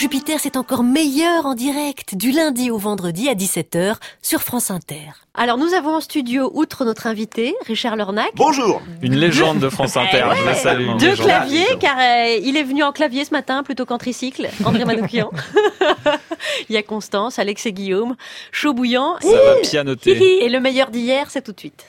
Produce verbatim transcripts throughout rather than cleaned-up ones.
Jupiter, c'est encore meilleur en direct, du lundi au vendredi à dix-sept heures sur France Inter. Alors nous avons en studio, outre notre invité, Richard Lornac. Bonjour. Une légende de France Inter, ouais, je le salue. Deux claviers, car euh, il est venu en clavier ce matin plutôt qu'en tricycle, André Manoukian. Il y a Constance, Alex et Guillaume, chaud bouillant. Ça et... va pianoter. Et le meilleur d'hier, c'est tout de suite.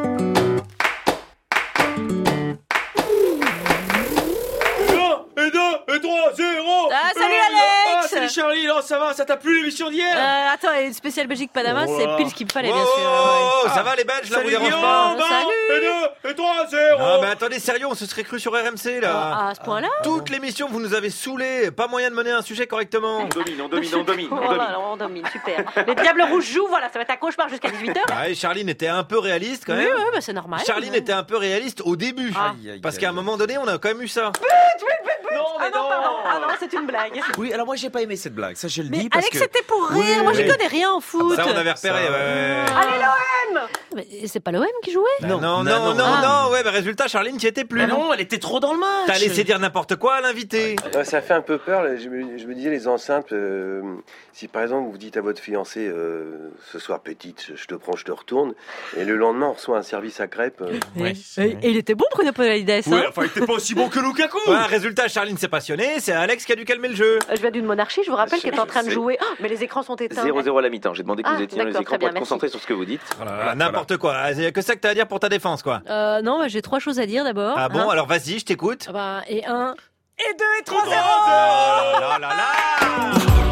Et deux, et trois, zéro. Ah, salut euh, Alex. Ah, salut Charlie, alors ça va, ça t'a plu l'émission d'hier? euh, Attends, et spécial Belgique-Panama, oh, c'est pile ce qu'il me fallait, oh, bien sûr. Oh, oh, ça va les Belges, là, vous dérange Guillaume, pas? bah, Salut. Et deux, et trois, zéro. Ah, mais attendez, sérieux, on se serait cru sur R M C, là. Ah, à ce point-là? Toute l'émission, vous nous avez saoulés. Pas moyen de mener un sujet correctement. On domine, on domine, on domine, on domine. Voilà, on domine, super. Les Diables Rouges jouent, voilà, ça va être un cauchemar jusqu'à dix-huit heures. Ah, et Charline était un peu réaliste, quand Oui, même. oui, bah, c'est normal. Charline était un peu réaliste au début. Ah. Parce qu'à un moment donné, on a quand même eu ça. Non, Ah mais non, non. pardon. Ah non, c'est une blague. Oui, alors moi j'ai pas aimé cette blague, ça je le Mais dis parce Alex, que... c'était pour rire. Oui, Moi, oui. j'y connais rien en foot. Ça, on avait repéré, Ça, ouais, ouais. Allez, l'O M. Mais c'est pas l'O M qui jouait? Bah non, non, non, non, non, Ah. non, ouais, bah résultat, Charline, t'y étais plus. Mais non, elle était trop dans le match. T'as laissé dire n'importe quoi à l'invité. Ouais, ça fait un peu peur. Là. Je, me, je me disais, les enceintes, euh, si par exemple vous dites à votre fiancé euh, ce soir, petite, je te prends, je te retourne, et le lendemain on reçoit un service à crêpes. Euh, Ouais. Et, et il était bon, Bruno Podalides. Hein. Ouais, enfin, il était pas aussi bon que Lukaku. Ouais, résultat, Charline s'est passionnée, c'est Alex qui a dû calmer le jeu. Je viens d'une monarchie, je vous rappelle, qui est en train de C'est- jouer. Oh, mais les écrans sont éteints. zéro zéro à la mi-temps. J'ai demandé que Ah, vous éteigniez les d'accord, écrans très bien, pour être merci. concentré sur ce que vous dites. Voilà, n'importe quoi. Il y a que ça que t'as à dire pour ta défense, quoi. Euh, non, bah, j'ai trois choses à dire d'abord. Ah bon, Hein. alors vas-y, je t'écoute. Ah bah, et un. Et deux et trois zéro. Oh là là là.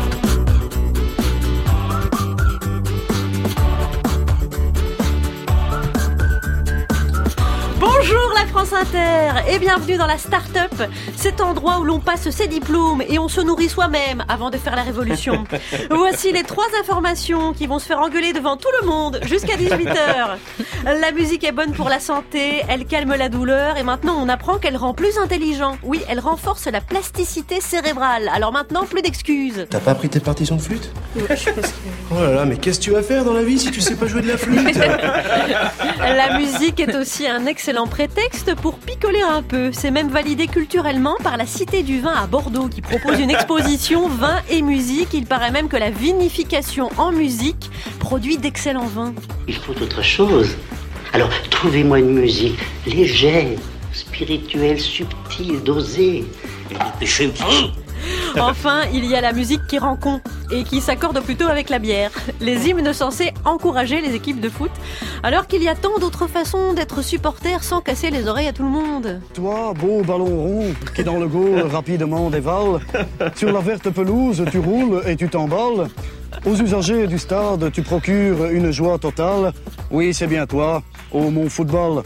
Bonjour la France Inter et bienvenue dans la start-up, cet endroit où l'on passe ses diplômes et on se nourrit soi-même avant de faire la révolution. Voici les trois informations qui vont se faire engueuler devant tout le monde jusqu'à dix-huit heures. La musique est bonne pour la santé, elle calme la douleur et maintenant on apprend qu'elle rend plus intelligent. Oui, elle renforce la plasticité cérébrale. Alors maintenant, plus d'excuses. T'as pas appris tes partitions de flûte? Oh là là, mais qu'est-ce que tu vas faire dans la vie si tu sais pas jouer de la flûte? La musique est aussi un excellent prétexte pour picoler un peu. C'est même validé culturellement par la Cité du Vin à Bordeaux qui propose une exposition vin et musique. Il paraît même que la vinification en musique produit d'excellents vins. Il faut autre chose. Alors, trouvez-moi une musique légère, spirituelle, subtile, dosée. Et dépêchez-vous. Enfin, il y a la musique qui rend con et qui s'accorde plutôt avec la bière. Les hymnes censés encourager les équipes de foot, alors qu'il y a tant d'autres façons d'être supporter sans casser les oreilles à tout le monde. Toi, beau ballon rond, qui dans le goal rapidement dévale, sur la verte pelouse, tu roules et tu t'emballes. Aux usagers du stade, tu procures une joie totale. Oui, c'est bien toi, au Mont Football.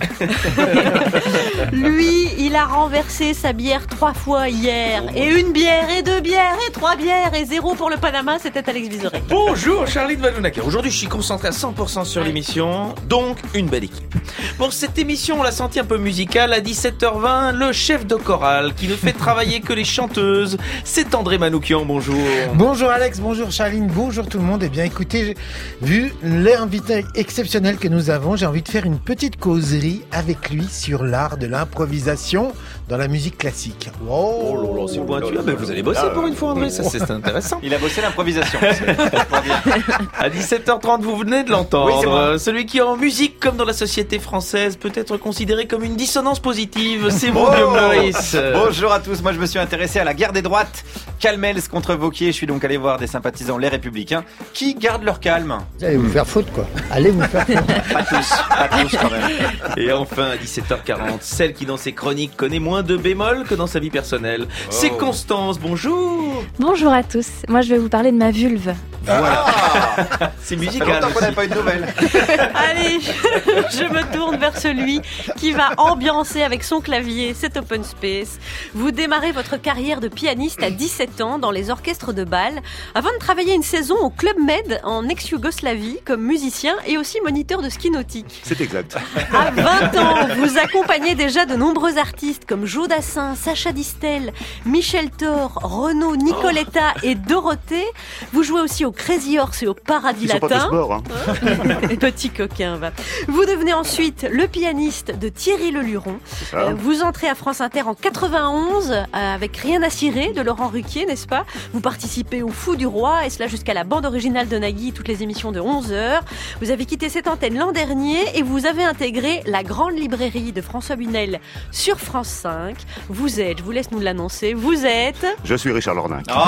Lui, il a renversé sa bière trois fois hier. Et une bière, et deux bières, et trois bières, et zéro pour le Panama, c'était Alex Vizorek. Bonjour Charlie de Manoukian. Aujourd'hui je suis concentré à cent pour cent sur l'émission, donc une belle équipe. Pour cette émission, on l'a senti un peu musicale. À dix-sept heures vingt, le chef de chorale qui ne fait travailler que les chanteuses, c'est André Manoukian, bonjour. Bonjour Alex, bonjour Charline, bonjour tout le monde. Eh bien écoutez, vu l'invité exceptionnel que nous avons, j'ai envie de faire une petite causerie avec lui sur l'art de l'improvisation dans la musique classique. Wow. Oh là là, c'est pointu. Ah ben vous allez bosser pour une fois André, ça c'est intéressant. Il a bossé l'improvisation. À dix-sept heures trente, vous venez de l'entendre. Oui, c'est moi. Euh, Celui qui en musique comme dans la société française peut être considéré comme une dissonance positive, c'est vous, Guillaume Meurice. Bonjour à tous, moi je me suis intéressé à la guerre des droites. Calmels contre Wauquiez, je suis donc allé voir des sympathisants Les Républicains qui gardent leur calme. Vous allez vous faire foutre quoi. Allez vous faire foutre. Pas tous, pas tous quand même. Et enfin, à dix-sept heures quarante, celle qui dans ses chroniques connaît moins de bémols que dans sa vie personnelle. C'est Constance, bonjour. Bonjour à tous, moi je vais vous parler de ma vulve. Voilà. C'est musical Longtemps qu'on n'a aussi. pas eu de nouvelles. Allez, je me tourne vers celui qui va ambiancer avec son clavier cet open space. Vous démarrez votre carrière de pianiste à dix-sept ans dans les orchestres de Bâle, avant de travailler une saison au Club Med en ex-Yougoslavie comme musicien et aussi moniteur de ski nautique. C'est exact. À vingt ans, vous accompagnez déjà de nombreux artistes comme Joe Dassin, Sacha Distel, Michel Thor, Renaud, Nicoletta et Dorothée. Vous jouez aussi au Crazy Horse et au Paradis Ils sont pas Latin. tous morts, hein. Petit coquin, va. Vous devenez ensuite le pianiste de Thierry Leluron. ça. Euh, vous entrez à France Inter en quatre-vingt-onze euh, avec Rien à cirer de Laurent Ruquier. métier, n'est-ce pas? Vous participez au Fou du Roi, et cela jusqu'à la bande originale de Nagui, toutes les émissions de onze heures. Vous avez quitté cette antenne l'an dernier et vous avez intégré la grande librairie de François Bunel sur France cinq. Vous êtes, je vous laisse nous l'annoncer, vous êtes... Je suis Richard Lornac. Oh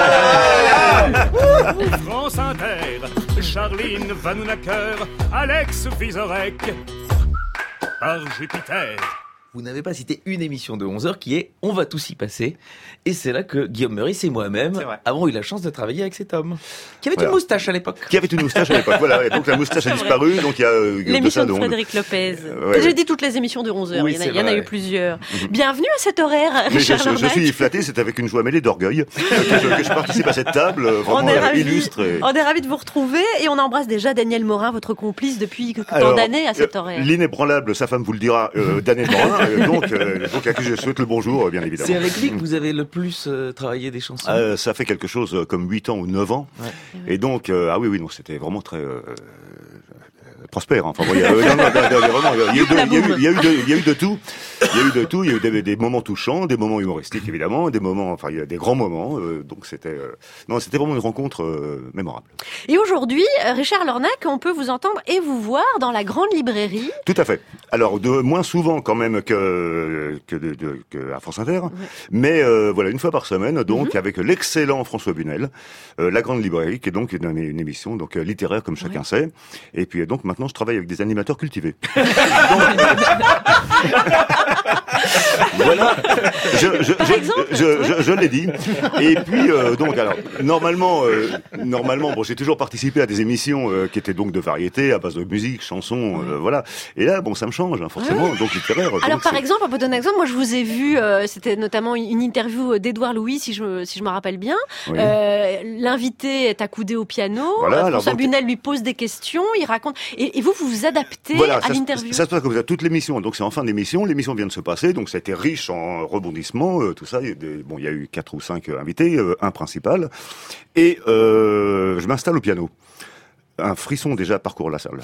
France Inter, Charline Vanhoenacker, Alex Vizorek, par Jupiter. Vous n'avez pas cité une émission de onze heures qui est On va tous y passer. Et c'est là que Guillaume Meurice et moi-même avons eu la chance de travailler avec cet homme. Qui avait Voilà. une moustache à l'époque. Qui avait une moustache à l'époque, voilà. Et donc la moustache a disparu, donc il y a... euh, L'émission de ça, Frédéric Lopez. Euh, ouais. J'ai dit toutes les émissions de onze heures, Oui, il y en a, c'est il y en a vrai. eu plusieurs. Mhm. Bienvenue à cet horaire, Mais je, Richard je- je Lornac. suis flatté, c'est avec une joie mêlée d'orgueil que, je, que je participe à cette table euh, On vraiment est euh, ravis- illustre. Et... On est ravis de vous retrouver et on embrasse déjà Daniel Morin, votre complice depuis tant Alors, d'années à cet euh, horaire. L'inébranlable, sa femme vous le dira, euh, Daniel Morin, euh, donc, euh, donc à qui je souhaite le bonjour, euh, bien évidemment. C'est avec lui que vous avez le plus euh, travaillé des chansons. Euh, ça fait quelque chose euh, comme huit ans ou neuf ans. Ouais. Et donc, euh, ah oui, oui, non, c'était vraiment très... Euh, prospère. Enfin, bon, il y a, euh, non, non, non, non, vraiment, il y a eu de- il y a eu- il y a eu de- il y a eu de tout. Il y a eu de tout. Il y a eu des, des moments touchants, des moments humoristiques évidemment, des moments, enfin, il y a des grands moments. Euh, donc c'était, euh, non, c'était vraiment une rencontre euh, mémorable. Et aujourd'hui, euh, Richard Lornac, on peut vous entendre et vous voir dans la grande librairie. Tout à fait. Alors, de moins souvent quand même que que, de, de, que à France Inter, mais euh, voilà, une fois par semaine, donc avec l'excellent François Bunel, euh, la grande librairie, qui est donc une, une émission donc euh, littéraire comme chacun sait. Et puis euh, donc maintenant, je travaille avec des animateurs cultivés. Voilà, je, je, Par je, exemple, je, je, je l'ai dit. Et puis euh, donc alors normalement, euh, normalement, bon, j'ai toujours participé à des émissions euh, qui étaient donc de variété, à base de musique, chansons, euh, voilà. Et là, bon, ça me change, hein, forcément. Ouais. Donc littéraire. Alors donc, par c'est- exemple, on peut donner un exemple. Moi, je vous ai vu, euh, c'était notamment une interview d'Édouard Louis, si je me, si je me rappelle bien. Oui. Euh, L'invité est accoudé au piano. Voilà, euh, alors François donc- Bunel lui pose des questions, il raconte. Et, et vous, vous vous adaptez Voilà, à ça, se- l'interview. ça se passe comme ça, toute l'émission. Donc c'est en fin d'émission, l'émission vient de se passer, donc ça a été riche en rebondissements, euh, tout ça. Il y a des- bon, il y a eu quatre ou cinq euh, invités, euh, un principal, et euh, je m'installe au piano. Un frisson déjà parcourt la salle.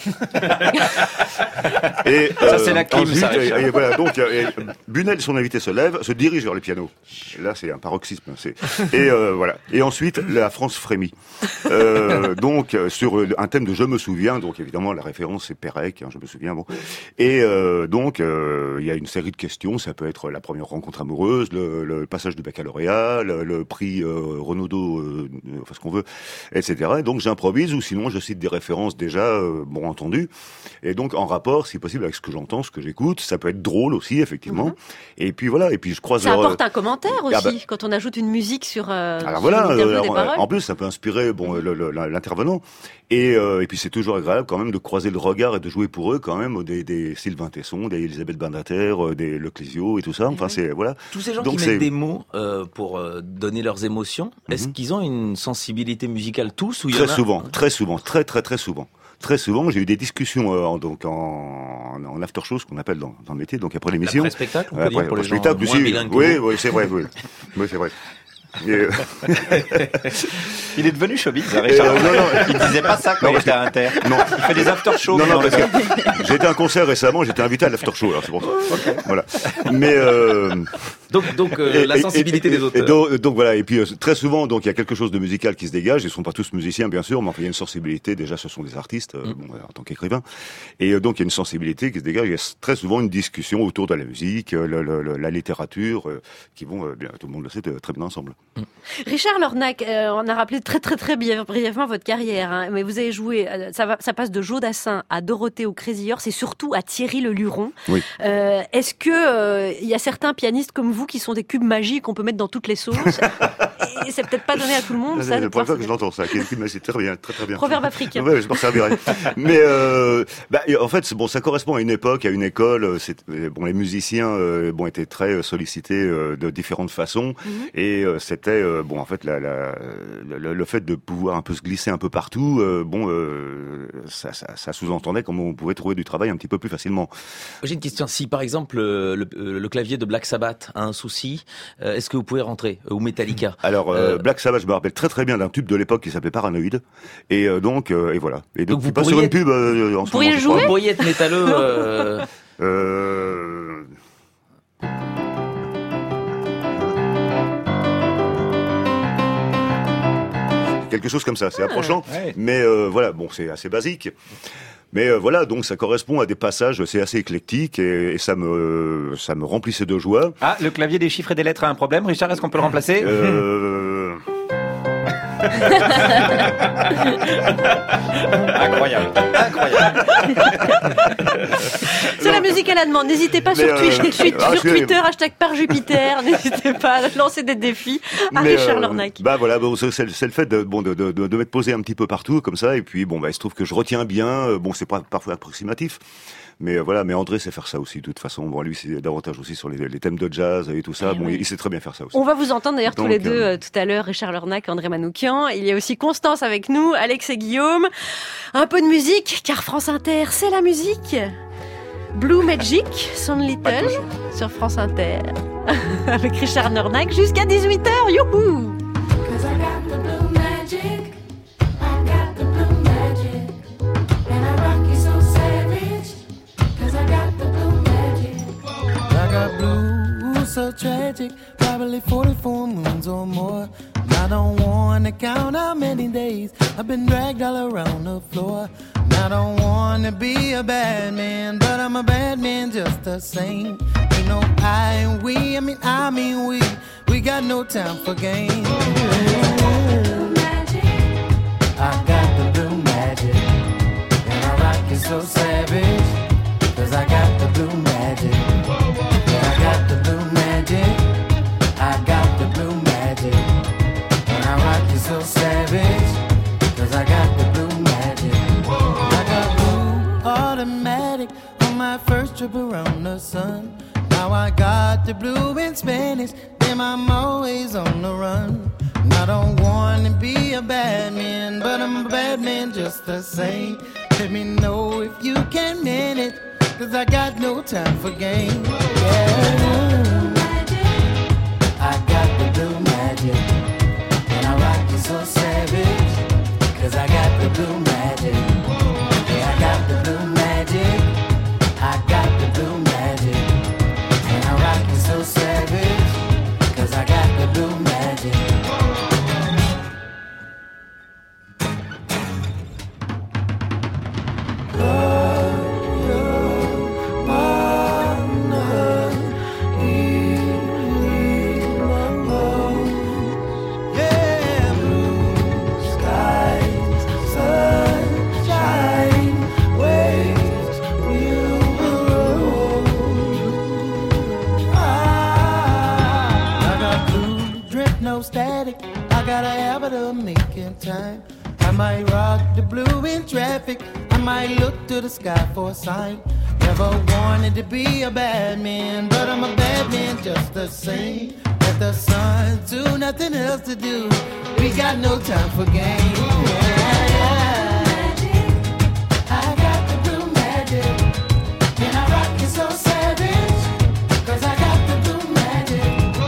Et Ça, c'est la clim, ensuite, ça, Richard. et, et voilà, donc euh, et Bunel, son invité, se lève, se dirige vers le piano. Et là, c'est un paroxysme. C'est et euh, voilà. Et ensuite, la France frémit. Euh, donc euh, sur euh, un thème de Je me souviens. Donc évidemment, la référence c'est Pérec. Hein, je me souviens. Bon. Et euh, donc euh, il y a une série de questions. Ça peut être la première rencontre amoureuse, le, le passage du baccalauréat, le, le prix euh, Renaudot, euh, enfin ce qu'on veut, et cetera. Et donc j'improvise ou sinon je cite des références déjà, euh, bon entendu, et donc en rapport, si possible, avec ce que j'entends, ce que j'écoute. Ça peut être drôle aussi, effectivement. Et puis voilà, et puis je croise... Ça leur- apporte un commentaire aussi, Ah bah- quand on ajoute une musique sur, euh, Alors sur voilà, une interview euh, des en- paroles. en plus ça peut inspirer bon le- le- l'intervenant et euh, et puis c'est toujours agréable quand même de croiser le regard et de jouer pour eux quand même des, des Sylvain Tesson, des Elisabeth Badinter, euh, des Le Clésio et tout ça. Enfin c'est voilà. Tous ces gens Donc, qui c'est- mettent des mots euh, pour euh, donner leurs émotions, est-ce qu'ils ont une sensibilité musicale tous ou il y Très en a... souvent, très souvent, très très très souvent. Très souvent, j'ai eu des discussions euh, en, donc en, en after show, ce qu'on appelle dans, dans le métier, donc après l'émission. Après-spectacle, on peut Ouais, dire, après- pour les après gens spectacle, moins si, bilingues que oui, vous. oui, c'est vrai, oui, oui, c'est vrai. Et, euh, Il est devenu showbiz, Et, Richard. euh, non, non. Il disait pas ça quand Non, il parce était à Inter. Non. Il fait des after-shows. Non, non, mais parce que j'ai été à un concert récemment, j'étais invité à l'after show, alors c'est pour ça. Voilà. Mais euh, Donc, donc euh, et- la et- sensibilité et- des et auteurs. donc, donc voilà, et puis euh, très souvent, donc il y a quelque chose de musical qui se dégage. Ils sont pas tous musiciens, bien sûr, mais enfin, il y a une sensibilité. Déjà, ce sont des artistes, euh, bon, en tant qu'écrivains, et euh, donc il y a une sensibilité qui se dégage. Il y a très souvent une discussion autour de la musique, euh, le, le, le- la littérature, euh, qui vont, euh, bien, tout le monde le sait, euh, très bien ensemble. Richard Lornac, euh, on a rappelé très très très bien- brièvement votre carrière, hein, mais vous avez joué, euh, ça, va, ça passe de Joe Dassin à Dorothée au Crazy Horse et surtout à Thierry Le Luron. Oui. Euh, Est-ce que euh, il y a certains pianistes comme vous qui sont des cubes magiques qu'on peut mettre dans toutes les sauces et c'est peut-être pas donné à tout le monde. C'est Ça, de la première pouvoir fois se- que je l'entends ça. Qui- qui- mais C'est très bien, très très bien. Proverbe africain. Ouais, je m'en servirai. Mais euh, bah, et en fait, c'est- bon, ça correspond à une époque, à une école. euh, C'est euh, bon, les musiciens, euh, bon, étaient très sollicités euh, de différentes façons, et euh, c'était euh, bon, en fait, la, la, le, le fait de pouvoir un peu se glisser un peu partout, euh, bon, euh, ça, ça, ça sous-entendait comment on pouvait trouver du travail un petit peu plus facilement. J'ai une question. Si par exemple le, le, le clavier de Black Sabbath a un souci, euh, est-ce que vous pouvez rentrer ou Metallica? Alors euh, Euh, Black Sabbath, je me rappelle très très bien d'un tube de l'époque qui s'appelait Paranoïde, et euh, donc euh, et voilà. Et donc, Donc vous tu passes pourriez sur une pub euh, en ce moment, je crois. Vous pourriez être métalleux. euh, Euh... quelque chose comme ça. C'est approchant, ouais. mais euh, voilà, bon, c'est assez basique. Mais euh, voilà, donc ça correspond à des passages, c'est assez éclectique et, et ça me ça me remplissait de joie. Ah, le clavier des chiffres et des lettres a un problème. Richard, est-ce qu'on peut le remplacer? Euh... Incroyable, incroyable. C'est la musique à la demande. N'hésitez pas Mais sur, Twitch, euh, sur ah, c'est- Twitter, hashtag par Jupiter. N'hésitez pas à lancer des défis à Mais, Richard euh, Lornac. Bah voilà, bon, c'est, c'est le fait de, bon, de, de, de, de m'être posé un petit peu partout comme ça, et puis bon, bah il se trouve que je retiens bien. euh, Bon, c'est pas parfois approximatif, mais euh, voilà. Mais André sait faire ça aussi, de toute façon. Bon, lui, c'est davantage aussi sur les, les thèmes de jazz et tout ça. Eh bon, oui. il, il sait très bien faire ça aussi. On va vous entendre d'ailleurs tous Donc, les deux euh, euh, tout à l'heure, Richard Lornac, André Manoukian. Il y a aussi Constance avec nous, Alex et Guillaume. Un peu de musique, car France Inter, c'est la musique. Blue Magic, Son Little, sur France Inter. Avec Richard Lornac jusqu'à dix-huit heures. Youhou! I got blue, so tragic, probably forty-four moons or more. And I don't wanna count how many days I've been dragged all around the floor. And I don't wanna be a bad man, but I'm a bad man just the same. Ain't no I and we, I mean I mean we, we got no time for games. I got the blue magic, and I rock it so savage, 'cause I got the blue magic. Yeah, I got the blue magic, I got the blue magic, and I rock it so savage, 'cause I got the blue magic. I got blue automatic on my first trip around the sun. Now I got the blue in Spanish, damn I'm always on the run. And I don't wanna be a bad man, but I'm a bad man just the same. Let me know if you can manage, 'cause I got no time for games. Yeah. I got the blue magic, and I rock it so savage, 'cause I got the blue magic. Yeah, I got the blue magic, I got the blue magic, and I rock it so savage, 'cause I got the blue magic. No static, I got a habit of making time. I might rock the blue in traffic, I might look to the sky for a sign. Never wanted to be a bad man, but I'm a bad man just the same. Let the sun do, nothing else to do, we got no time for games. Yeah, yeah. I got the blue magic, and I rock it so savage, 'cause I got the blue magic.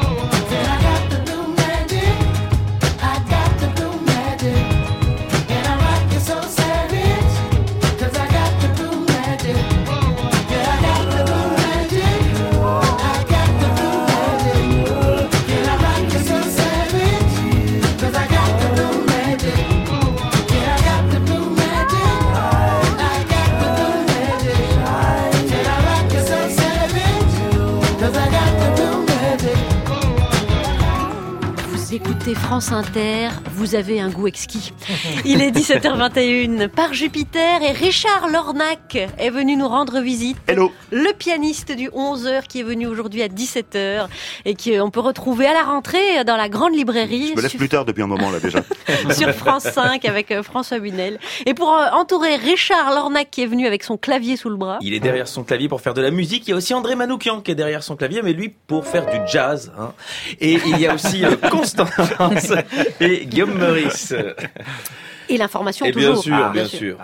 Écoutez France Inter, vous avez un goût exquis. Il est dix-sept heures vingt et une par Jupiter et Richard Lornac est venu nous rendre visite. Hello. Le pianiste du onze heures qui est venu aujourd'hui à dix-sept heures et qu'on peut retrouver à la rentrée dans la grande librairie. Je me lève sur... plus tard depuis un moment là déjà. sur France cinq avec François Bunel. Et pour entourer Richard Lornac qui est venu avec son clavier sous le bras. Il est derrière son clavier pour faire de la musique. Il y a aussi André Manoukian qui est derrière son clavier, mais lui pour faire du jazz. Hein. Et il y a aussi euh, Constance et Guillaume Meurice. Et l'information et toujours. Bien sûr, ah, bien, bien sûr. sûr. Ah bah oui.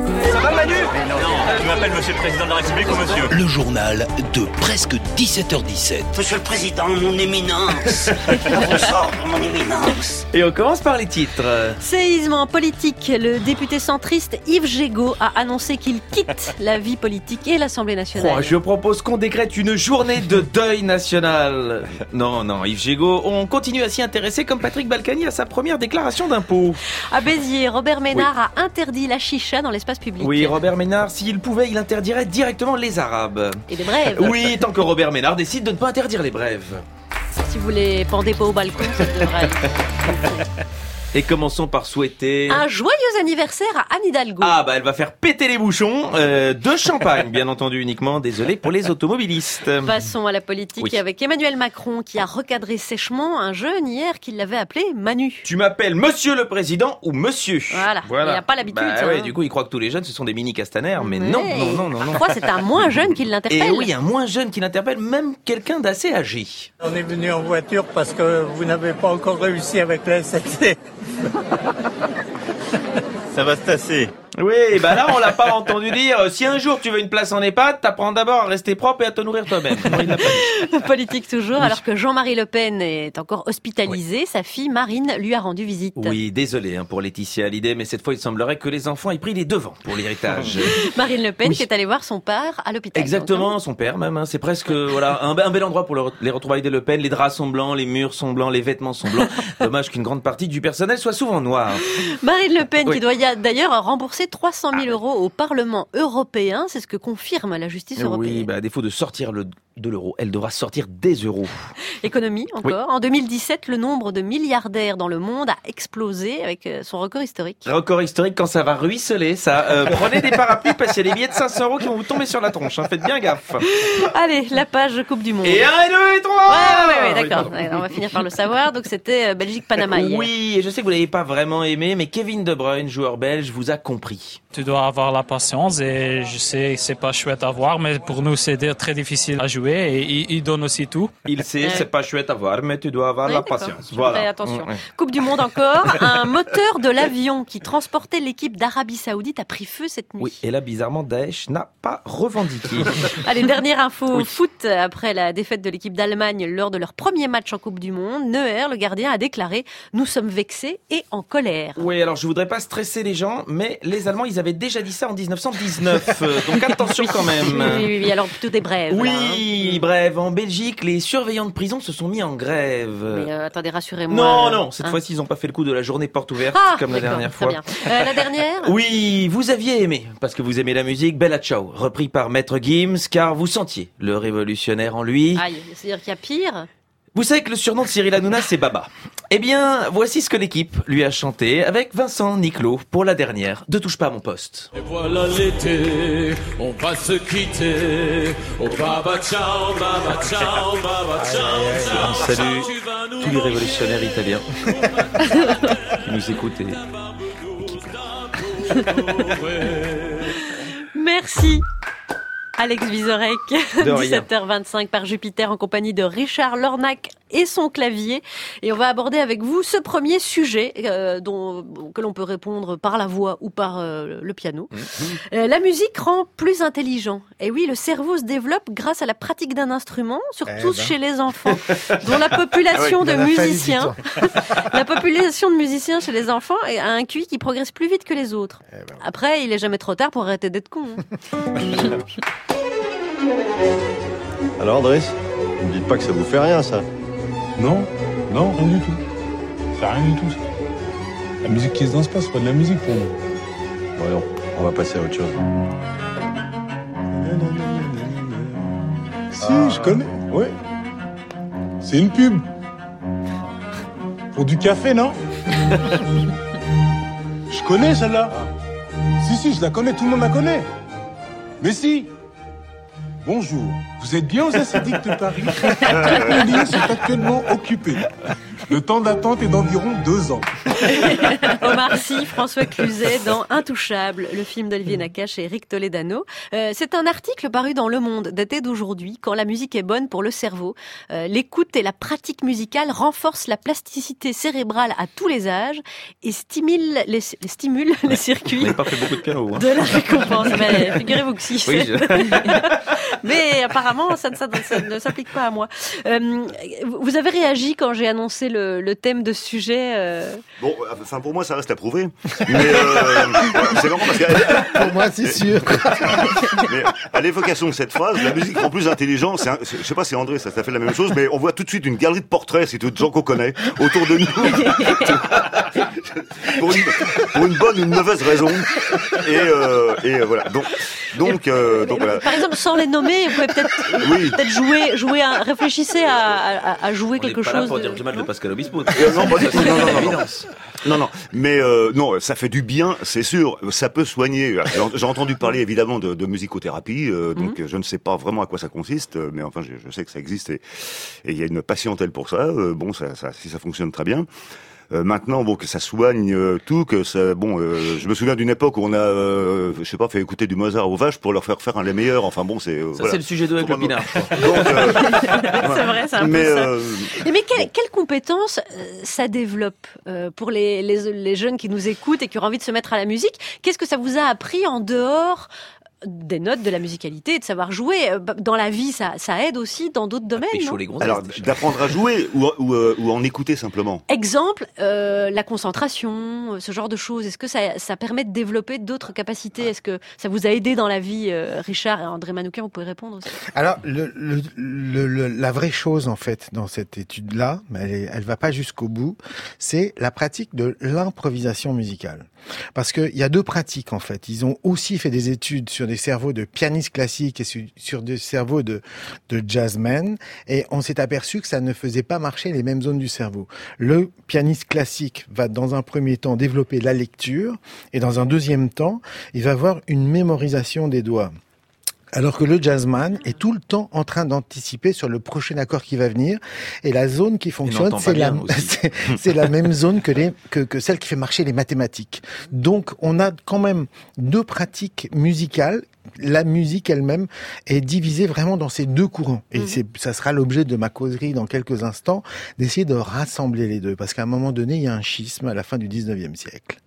Ça va Manu? Non, tu m'appelles monsieur le président de la République ou monsieur? Le journal de presque dix-sept heures dix-sept. Monsieur le Président, mon éminence. Bonsoir, mon éminence. Et on commence par les titres. Séisme en politique. Le député centriste Yves Gégaud a annoncé qu'il quitte la vie politique et l'Assemblée nationale. Oh, je propose qu'on décrète une journée de deuil national. Non, non, Yves Gégaud, on continue à s'y intéresser comme Patrick Balkany à sa première déclaration d'impôt. À Béziers, Robert Ménard oui. a interdit la chicha dans l'espace public. Oui, Robert Ménard, s'il pouvait, il interdirait directement les Arabes. Et les brèves. Oui, tant que Robert Ménard décide de ne pas interdire les brèves. Si vous les pendez pas au balcon, ça devrait. Et commençons par souhaiter... un joyeux anniversaire à Anne Hidalgo. Ah bah elle va faire péter les bouchons euh, de champagne, bien entendu uniquement, désolé pour les automobilistes. Passons à la politique oui. avec Emmanuel Macron qui a recadré sèchement un jeune hier qui l'avait appelé Manu. Tu m'appelles Monsieur le Président ou Monsieur. Voilà, voilà. Il n'a pas l'habitude. Bah, ça, ouais, hein. Du coup il croit que tous les jeunes ce sont des mini Castaner, mais, mais non, non, non, non, non. Parfois c'est un moins jeune qui l'interpelle. Et oui, un moins jeune qui l'interpelle, même quelqu'un d'assez âgé. On est venu en voiture parce que vous n'avez pas encore réussi avec la S N C F. Ça va se tasser. Oui, bah là on l'a pas entendu dire. Si un jour tu veux une place en EHPAD, t'apprends d'abord à rester propre et à te nourrir toi-même. Non, il l'a pas dit. Politique toujours, oui. Alors que Jean-Marie Le Pen est encore hospitalisé, oui. Sa fille Marine lui a rendu visite. Oui, désolé hein, pour Laetitia Hallyday, mais cette fois il semblerait que les enfants aient pris les devants pour l'héritage. Marine Le Pen oui. qui est allée voir son père à l'hôpital. Exactement, donc. Son père même. Hein. C'est presque voilà un, un bel endroit pour le, les retrouvailles de Le Pen. Les draps sont blancs, les murs sont blancs, les vêtements sont blancs. Dommage qu'une grande partie du personnel soit souvent noir. Marine Le Pen oui. qui doit d'ailleurs rembourser trois cent mille euros au Parlement européen, c'est ce que confirme la justice européenne. Oui, bah à défaut de sortir le, de l'euro, elle devra sortir des euros. Économie encore. Oui. En deux mille dix-sept, le nombre de milliardaires dans le monde a explosé avec son record historique. Record historique quand ça va ruisseler, ça. Euh, prenez des parapluies parce qu'il y a des billets de cinq cents euros qui vont vous tomber sur la tronche. Hein. Faites bien gaffe. Allez, la page Coupe du Monde. Et un, et deux, et trois. Ouais, ouais, ouais, d'accord. Ouais, on va finir par le savoir. Donc c'était Belgique-Panama hier. Oui, et je sais que vous l'avez pas vraiment aimé, mais Kevin De Bruyne, joueur belge, vous a compris. Tu dois avoir la patience et je sais que c'est pas chouette à voir, mais pour nous c'est très difficile à jouer et il, il donne aussi tout. Il sait, ouais. C'est pas chouette à voir, mais tu dois avoir oui, la patience. Voilà. Ouais, attention. Ouais. Coupe du Monde encore. Un moteur de l'avion qui transportait l'équipe d'Arabie Saoudite a pris feu cette nuit. Oui, et là bizarrement Daesh n'a pas revendiqué. Allez, dernière info oui. foot après la défaite de l'équipe d'Allemagne lors de leur premier match en Coupe du Monde. Neuer, le gardien, a déclaré « Nous sommes vexés et en colère ». Oui, alors je voudrais pas stresser les gens, mais les Allemands ils avaient déjà dit ça en dix-neuf cent dix-neuf, donc attention quand même. Oui, oui, oui, alors plutôt des brèves. Oui, hein. brève. En Belgique, les surveillants de prison se sont mis en grève. Mais euh, attendez, rassurez-moi. Non, non, cette hein. fois-ci, ils n'ont pas fait le coup de la journée porte ouverte, ah, comme la dernière très fois. Bien. Euh, la dernière Oui, vous aviez aimé, parce que vous aimez la musique, Bella Ciao, repris par Maître Gims, car vous sentiez le révolutionnaire en lui. Aïe, c'est-à-dire qu'il y a pire. Vous savez que le surnom de Cyril Hanouna, c'est Baba. Eh bien, voici ce que l'équipe lui a chanté avec Vincent Niclot pour la dernière de Touche pas à mon poste. Et voilà l'été, on va se quitter. Oh Baba ciao, Baba ciao, Baba ciao, ciao. On salue tous les révolutionnaires italiens qui nous écoutent et, et qui pleurent. Merci. Alex Vizorek, dix-sept heures vingt-cinq par Jupiter en compagnie de Richard Lornac et son clavier. Et on va aborder avec vous ce premier sujet euh, dont, que l'on peut répondre par la voix ou par euh, le piano. Mmh. Euh, la musique rend plus intelligent. Et oui, le cerveau se développe grâce à la pratique d'un instrument, surtout eh ben. chez les enfants, dont la population ah ouais, de musiciens, la population de musiciens chez les enfants a un Q I qui progresse plus vite que les autres. Eh ben. Après, il est jamais trop tard pour arrêter d'être con. Hein. Alors Driss, ne me dites pas que ça vous fait rien ça. Non, non, rien du tout. Ça fait rien du tout ça. La musique qui se danse pas, c'est pas de la musique pour nous. Bon non, on va passer à autre chose. Si, ah. je connais, ouais. C'est une pub. Pour du café, non? Je connais celle-là. Si, si, je la connais, tout le monde la connaît. Mais si. Bonjour, vous êtes bien aux Acédiques de Paris. Toutes les lignes sont actuellement occupées. Le temps d'attente est d'environ deux ans. Omar Sy, François Cluzet dans Intouchable, le film d'Olivier Nakache et Eric Toledano. Euh, c'est un article paru dans Le Monde, daté d'aujourd'hui, quand la musique est bonne pour le cerveau. Euh, l'écoute et la pratique musicale renforcent la plasticité cérébrale à tous les âges et stimulent les, les, stimulent les circuits. Vous n'avez pas fait beaucoup de piano, hein. De la récompense. Mais figurez-vous que si. Oui, je... Mais apparemment, ça ne, ça, ça ne s'applique pas à moi. Euh, vous avez réagi quand j'ai annoncé le, le thème de ce sujet euh... Bon, enfin pour moi ça reste à prouver. Mais euh, c'est marrant parce que pour moi c'est sûr. Mais à l'évocation de cette phrase, la musique rend plus intelligent. C'est un, c'est, je sais pas si André ça, ça fait la même chose, mais on voit tout de suite une galerie de portraits, c'est tous des gens qu'on connaît autour de nous. pour, une, pour une bonne ou une mauvaise raison. Et, euh, et voilà. Donc, donc, euh, donc voilà. Par exemple, sans les nommer, vous pouvez peut-être, oui. peut-être jouer, jouer, à, réfléchissez à, à, à jouer on quelque est pas chose. Là pour de... dire du mal de Pascal Obispo. Euh, non, pas du tout. Non, non, non, non. Non, non, mais euh, non, ça fait du bien, c'est sûr. Ça peut soigner. Alors, j'ai entendu parler évidemment de, de musicothérapie, euh, donc mm-hmm. je ne sais pas vraiment à quoi ça consiste, mais enfin, je, je sais que ça existe et il y a une patientèle pour ça. Euh, bon, ça, ça, si ça fonctionne très bien. Euh, maintenant, bon, que ça soigne euh, tout, que ça, bon, euh, je me souviens d'une époque où on a, euh, je sais pas, fait écouter du Mozart aux vaches pour leur faire faire un les meilleurs. Enfin bon, c'est. Euh, ça voilà. C'est le sujet de avec le pinard. Euh, c'est vrai, c'est un mais, peu ça. Euh, Et mais quelle, quelle compétence euh, ça développe euh, pour les, les les jeunes qui nous écoutent et qui ont envie de se mettre à la musique? Qu'est-ce que ça vous a appris en dehors des notes, de la musicalité, de savoir jouer? Dans la vie, ça, ça aide aussi dans d'autres domaines, non? Les Alors, d'apprendre à jouer ou, ou, ou en écouter simplement. Exemple, euh, la concentration, ce genre de choses. Est-ce que ça, ça permet de développer d'autres capacités? Est-ce que ça vous a aidé dans la vie, euh, Richard et André Manoukian? Vous pouvez répondre aussi. Alors, le, le, le, le, la vraie chose, en fait, dans cette étude-là, mais elle, est, elle va pas jusqu'au bout, c'est la pratique de l'improvisation musicale. Parce qu'il y a deux pratiques, en fait. Ils ont aussi fait des études sur des cerveaux de pianistes classiques et sur, sur des cerveaux de, de jazzmen, et on s'est aperçu que ça ne faisait pas marcher les mêmes zones du cerveau. Le pianiste classique va, dans un premier temps, développer la lecture, et dans un deuxième temps, il va avoir une mémorisation des doigts. Alors que le jazzman est tout le temps en train d'anticiper sur le prochain accord qui va venir, et la zone qui fonctionne, c'est la, c'est, c'est la même zone que, les, que, que celle qui fait marcher les mathématiques. Donc, on a quand même deux pratiques musicales. La musique elle-même est divisée vraiment dans ces deux courants. Et mmh. c'est, ça sera l'objet de ma causerie dans quelques instants, d'essayer de rassembler les deux. Parce qu'à un moment donné, il y a un schisme à la fin du dix-neuvième siècle.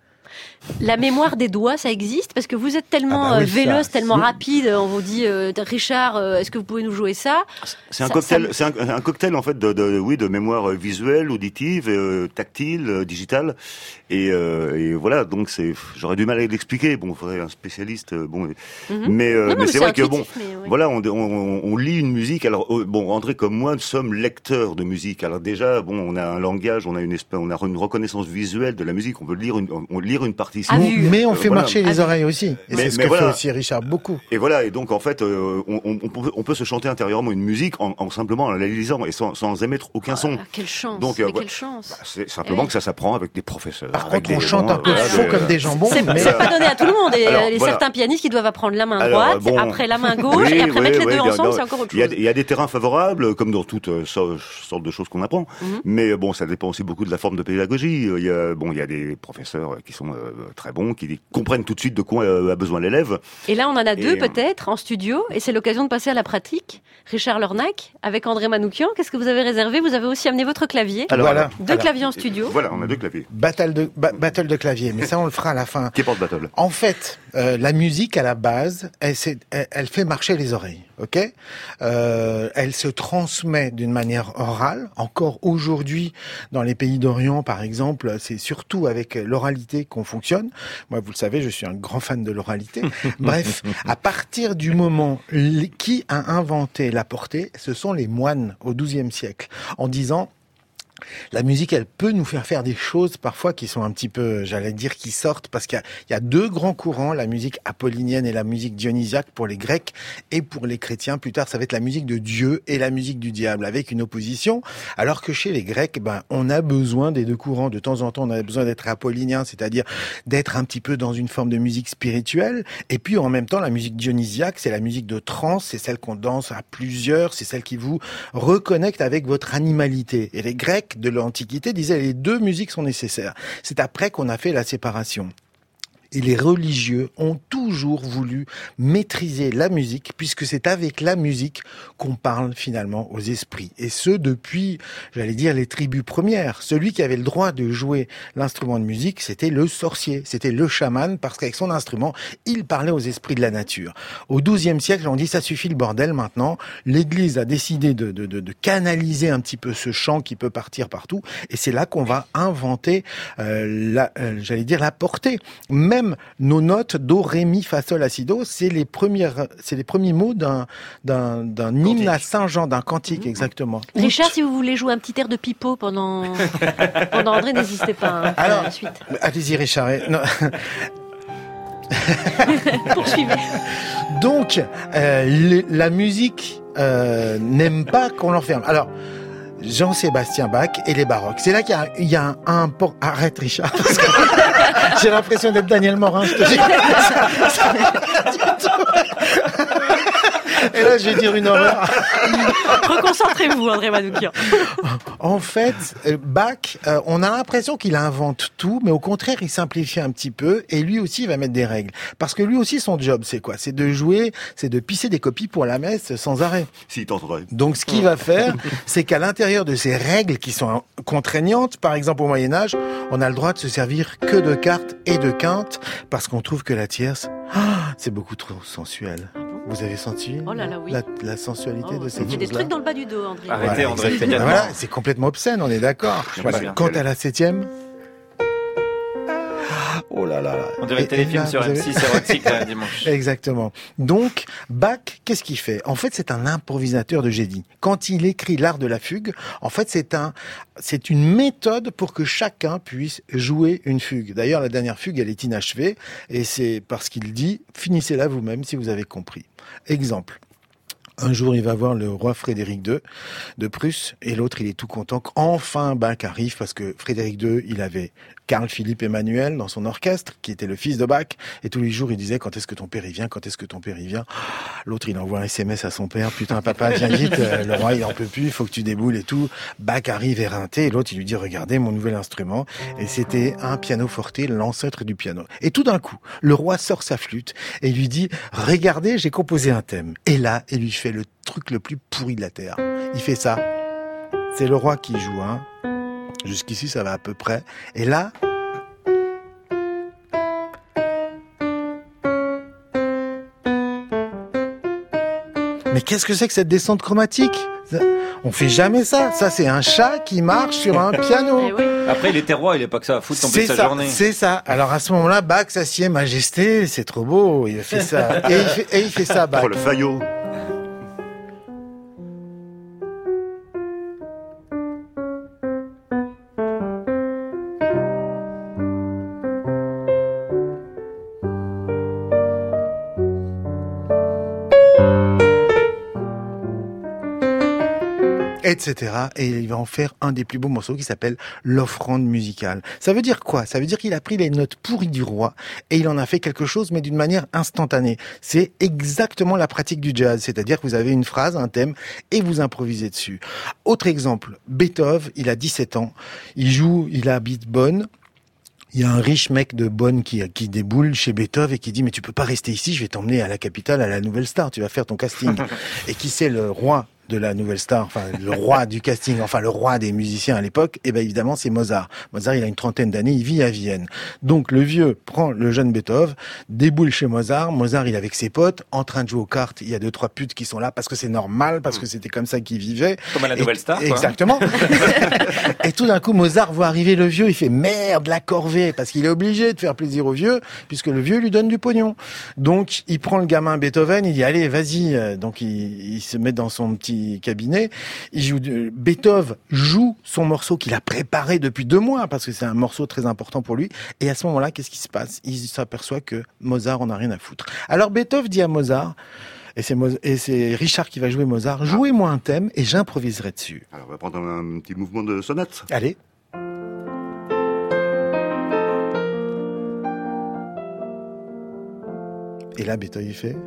La mémoire des doigts, ça existe? Parce que vous êtes tellement ah bah oui, véloce, ça, tellement c'est... rapide. On vous dit, euh, Richard, euh, est-ce que vous pouvez nous jouer ça? C'est un ça, cocktail, ça... c'est un, un cocktail en fait de, de, oui, de mémoire visuelle, auditive, euh, tactile, euh, digitale. Et, euh, et voilà, donc c'est, j'aurais du mal à l'expliquer. Bon, il faudrait un spécialiste. Bon, mm-hmm. mais, euh, non, non, mais c'est, c'est vrai que bon, mais oui. voilà, on, on, on lit une musique. Alors bon, André comme moi, nous sommes lecteurs de musique. Alors déjà, bon, on a un langage, on a une, on a une reconnaissance visuelle de la musique. On peut lire une, on, lire une partition. Mais on fait euh, voilà. marcher les oreilles aussi. Et mais, c'est ce mais que voilà. fait aussi Richard beaucoup. Et voilà. Et donc en fait, euh, on, on, on, peut, on peut se chanter intérieurement une musique en, en simplement en la lisant et sans, sans émettre aucun son. Ah, quelle chance. Donc euh, mais quelle chance. Bah, c'est simplement oui. que ça s'apprend avec des professeurs. Par contre, on chante un peu chaud comme des jambons. C'est, mais... c'est pas donné à tout le monde. Et alors, les voilà. certains pianistes qui doivent apprendre la main alors, droite, bon, après la main gauche, oui, et après oui, mettre les oui, deux oui, ensemble, non, c'est encore autre chose. Il y, a, il y a des terrains favorables, comme dans toutes euh, sortes de choses qu'on apprend. Mm-hmm. Mais bon, ça dépend aussi beaucoup de la forme de pédagogie. Il y a, bon, il y a des professeurs qui sont euh, très bons, qui comprennent tout de suite de quoi a besoin l'élève. Et là, on en a deux et, peut-être en studio, et c'est l'occasion de passer à la pratique. Richard Lornac, avec André Manoukian, qu'est-ce que vous avez réservé? Vous avez aussi amené votre clavier. Alors, voilà. Deux voilà. claviers en studio. Voilà, on a deux claviers. Battle de, ba- battle de clavier, mais ça on le fera à la fin. Qui porte battle? En fait, euh, la musique à la base, elle, elle, elle fait marcher les oreilles, ok? Euh, elle se transmet d'une manière orale. Encore aujourd'hui, dans les pays d'Orient, par exemple, c'est surtout avec l'oralité qu'on fonctionne. Moi, vous le savez, je suis un grand fan de l'oralité. Bref, à partir du moment qui a inventé la portée, ce sont les moines au douzième siècle, en disant la musique, elle peut nous faire faire des choses parfois qui sont un petit peu, j'allais dire, qui sortent, parce qu'il y a, il y a deux grands courants, la musique apollinienne et la musique dionysiaque pour les Grecs, et pour les chrétiens, plus tard, ça va être la musique de Dieu et la musique du diable, avec une opposition, alors que chez les Grecs, ben, on a besoin des deux courants. De temps en temps, on a besoin d'être apollinien, c'est-à-dire d'être un petit peu dans une forme de musique spirituelle, et puis en même temps, la musique dionysiaque, c'est la musique de trance, c'est celle qu'on danse à plusieurs, c'est celle qui vous reconnecte avec votre animalité. Et les Grecs, Jacques de l'Antiquité disait les deux musiques sont nécessaires. C'est après qu'on a fait la séparation. Et les religieux ont toujours voulu maîtriser la musique, puisque c'est avec la musique qu'on parle finalement aux esprits. Et ce, depuis, j'allais dire, les tribus premières. Celui qui avait le droit de jouer l'instrument de musique, c'était le sorcier, c'était le chaman, parce qu'avec son instrument, il parlait aux esprits de la nature. Au douzième siècle, on dit, ça suffit le bordel maintenant. L'Église a décidé de, de, de, de canaliser un petit peu ce chant qui peut partir partout. Et c'est là qu'on va inventer, euh, la, euh, j'allais dire, la portée. Même nos notes do, ré, mi, fa, sol, la, si, do, c'est les premières, c'est les premiers mots d'un, d'un, d'un hymne à Saint-Jean, d'un cantique, exactement. Richard, si vous voulez jouer un petit air de pipeau pendant, pendant André, n'hésitez pas. Hein, Alors, la suite. Allez-y, Richard. Non. Poursuivez. Donc, euh, les, la musique euh, n'aime pas qu'on l'enferme. Alors, Jean-Sébastien Bach et les baroques. C'est là qu'il y a, il y a un, un port... Arrête, Richard, parce que j'ai l'impression d'être Daniel Morin, je te dis. Et là, je vais dire une horreur. Reconcentrez-vous, André Manoukian. En fait, Bach, euh, on a l'impression qu'il invente tout, mais au contraire, il simplifie un petit peu, et lui aussi, il va mettre des règles. Parce que lui aussi, son job, c'est quoi? C'est de jouer, c'est de pisser des copies pour la messe sans arrêt. Si, tenterait. Donc, ce qu'il va faire, c'est qu'à l'intérieur de ces règles qui sont contraignantes, par exemple au Moyen-Âge, on a le droit de se servir que de cartes et de quintes, parce qu'on trouve que la tierce, ah, c'est beaucoup trop sensuel. Vous avez senti oh là là, oui. la, la sensualité oh, de ces choses-là? Il y a des trucs dans le bas du dos, André. Arrêtez, voilà, André. Voilà, c'est complètement obscène, on est d'accord. Voilà. Quant à la septième... Oh là là. On dirait le téléfilm sur M six érotique là, dimanche. Exactement. Donc, Bach, qu'est-ce qu'il fait? En fait, c'est un improvisateur de génie. Quand il écrit l'art de la fugue, en fait, c'est un, c'est une méthode pour que chacun puisse jouer une fugue. D'ailleurs, la dernière fugue, elle est inachevée, et c'est parce qu'il dit, finissez-la vous-même si vous avez compris. Exemple. Un jour, il va voir le roi Frédéric deux de Prusse, et l'autre, il est tout content qu'enfin Bach arrive, parce que Frédéric deux, il avait Carl-Philippe Emmanuel dans son orchestre, qui était le fils de Bach, et tous les jours, il disait, quand est-ce que ton père il vient, quand est-ce que ton père il vient? L'autre, il envoie un S M S à son père, putain, papa, viens vite, le roi, il en peut plus, il faut que tu déboules et tout. Bach arrive éreinté, et l'autre, il lui dit, regardez mon nouvel instrument, et c'était un pianoforte, l'ancêtre du piano. Et tout d'un coup, le roi sort sa flûte, et lui dit, regardez, j'ai composé un thème. Et là, il lui fait le truc le plus pourri de la terre. Il fait ça. C'est le roi qui joue, hein. Jusqu'ici, ça va à peu près. Et là... Mais qu'est-ce que c'est que cette descente chromatique? On fait jamais ça. Ça, c'est un chat qui marche sur un piano. Après, il était roi, il est pas que ça à foutre tomber de sa ça, journée. C'est ça. Alors à ce moment-là, Bach s'assied, majesté, c'est trop beau. Il fait ça. Et il fait, et il fait ça, Bach. Pour le Fayot. Etc. Et il va en faire un des plus beaux morceaux qui s'appelle l'offrande musicale. Ça veut dire quoi? Ça veut dire qu'il a pris les notes pourries du roi et il en a fait quelque chose, mais d'une manière instantanée. C'est exactement la pratique du jazz, c'est-à-dire que vous avez une phrase, un thème, et vous improvisez dessus. Autre exemple, Beethoven, il a dix-sept ans, il joue, il habite Bonn. Il y a un riche mec de Bonn qui, qui déboule chez Beethoven et qui dit « Mais tu peux pas rester ici, je vais t'emmener à la capitale, à la Nouvelle Star, tu vas faire ton casting. » Et qui c'est le roi de la Nouvelle Star, enfin le roi du casting, enfin le roi des musiciens à l'époque? Et ben évidemment c'est Mozart. Mozart, il a une trentaine d'années, il vit à Vienne. Donc le vieux prend le jeune Beethoven, déboule chez Mozart. Mozart, il est avec ses potes, en train de jouer aux cartes. Il y a deux trois putes qui sont là parce que c'est normal, parce que c'était comme ça qu'il vivait. Comme à la Nouvelle Star, et, quoi. Exactement. Et tout d'un coup, Mozart voit arriver le vieux, il fait merde, la corvée, parce qu'il est obligé de faire plaisir au vieux, puisque le vieux lui donne du pognon. Donc il prend le gamin Beethoven, il dit allez, vas-y. Donc il, il se met dans son petit cabinet. Il joue. Beethoven joue son morceau qu'il a préparé depuis deux mois, parce que c'est un morceau très important pour lui. Et à ce moment-là, qu'est-ce qui se passe? Il s'aperçoit que Mozart en a rien à foutre. Alors Beethoven dit à Mozart. Et c'est, Mo- et c'est Richard qui va jouer Mozart. Jouez-moi un thème et j'improviserai dessus. Alors, on va prendre un petit mouvement de sonate. Allez. Et là, Beethoven, il fait...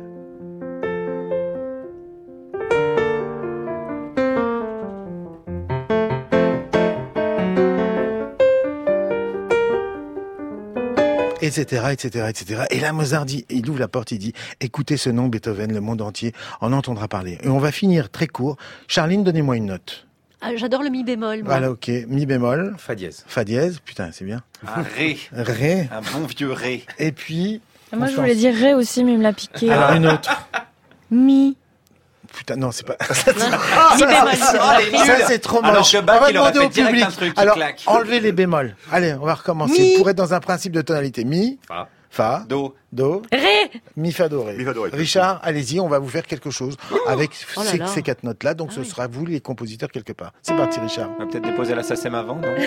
et cetera, et cetera, et cetera. Et là, Mozart dit, il ouvre la porte, il dit, écoutez ce nom, Beethoven, le monde entier en entendra parler. Et on va finir très court. Charline, donnez-moi une note. Ah, j'adore le mi bémol. Moi. Voilà, ok. Mi bémol. Fa dièse. Fa dièse, putain, c'est bien. Un ré. Ré. Un bon vieux ré. Et puis... Moi, je voulais dire ré aussi, mais il me l'a piqué. Alors, une autre. Mi. Putain, non, c'est pas... Ah, ça, mi bémol. ça, ça, c'est trop moche. Alors que Bach, on va il aurait demander fait au direct public. un truc qui Alors, claque. enlevez les bémols. Allez, on va recommencer. Mi. Pour être dans un principe de tonalité. Mi. Fa. Fa. Do. Do. Ré. Mi, fa, do, ré. Mi, fa, do, ré. Richard, allez-y, on va vous faire quelque chose avec Oh là ces, là. ces quatre notes-là. Donc, Ah ce oui. sera vous, les compositeurs, quelque part. C'est parti, Richard. On va peut-être déposer la S A C E M avant, non?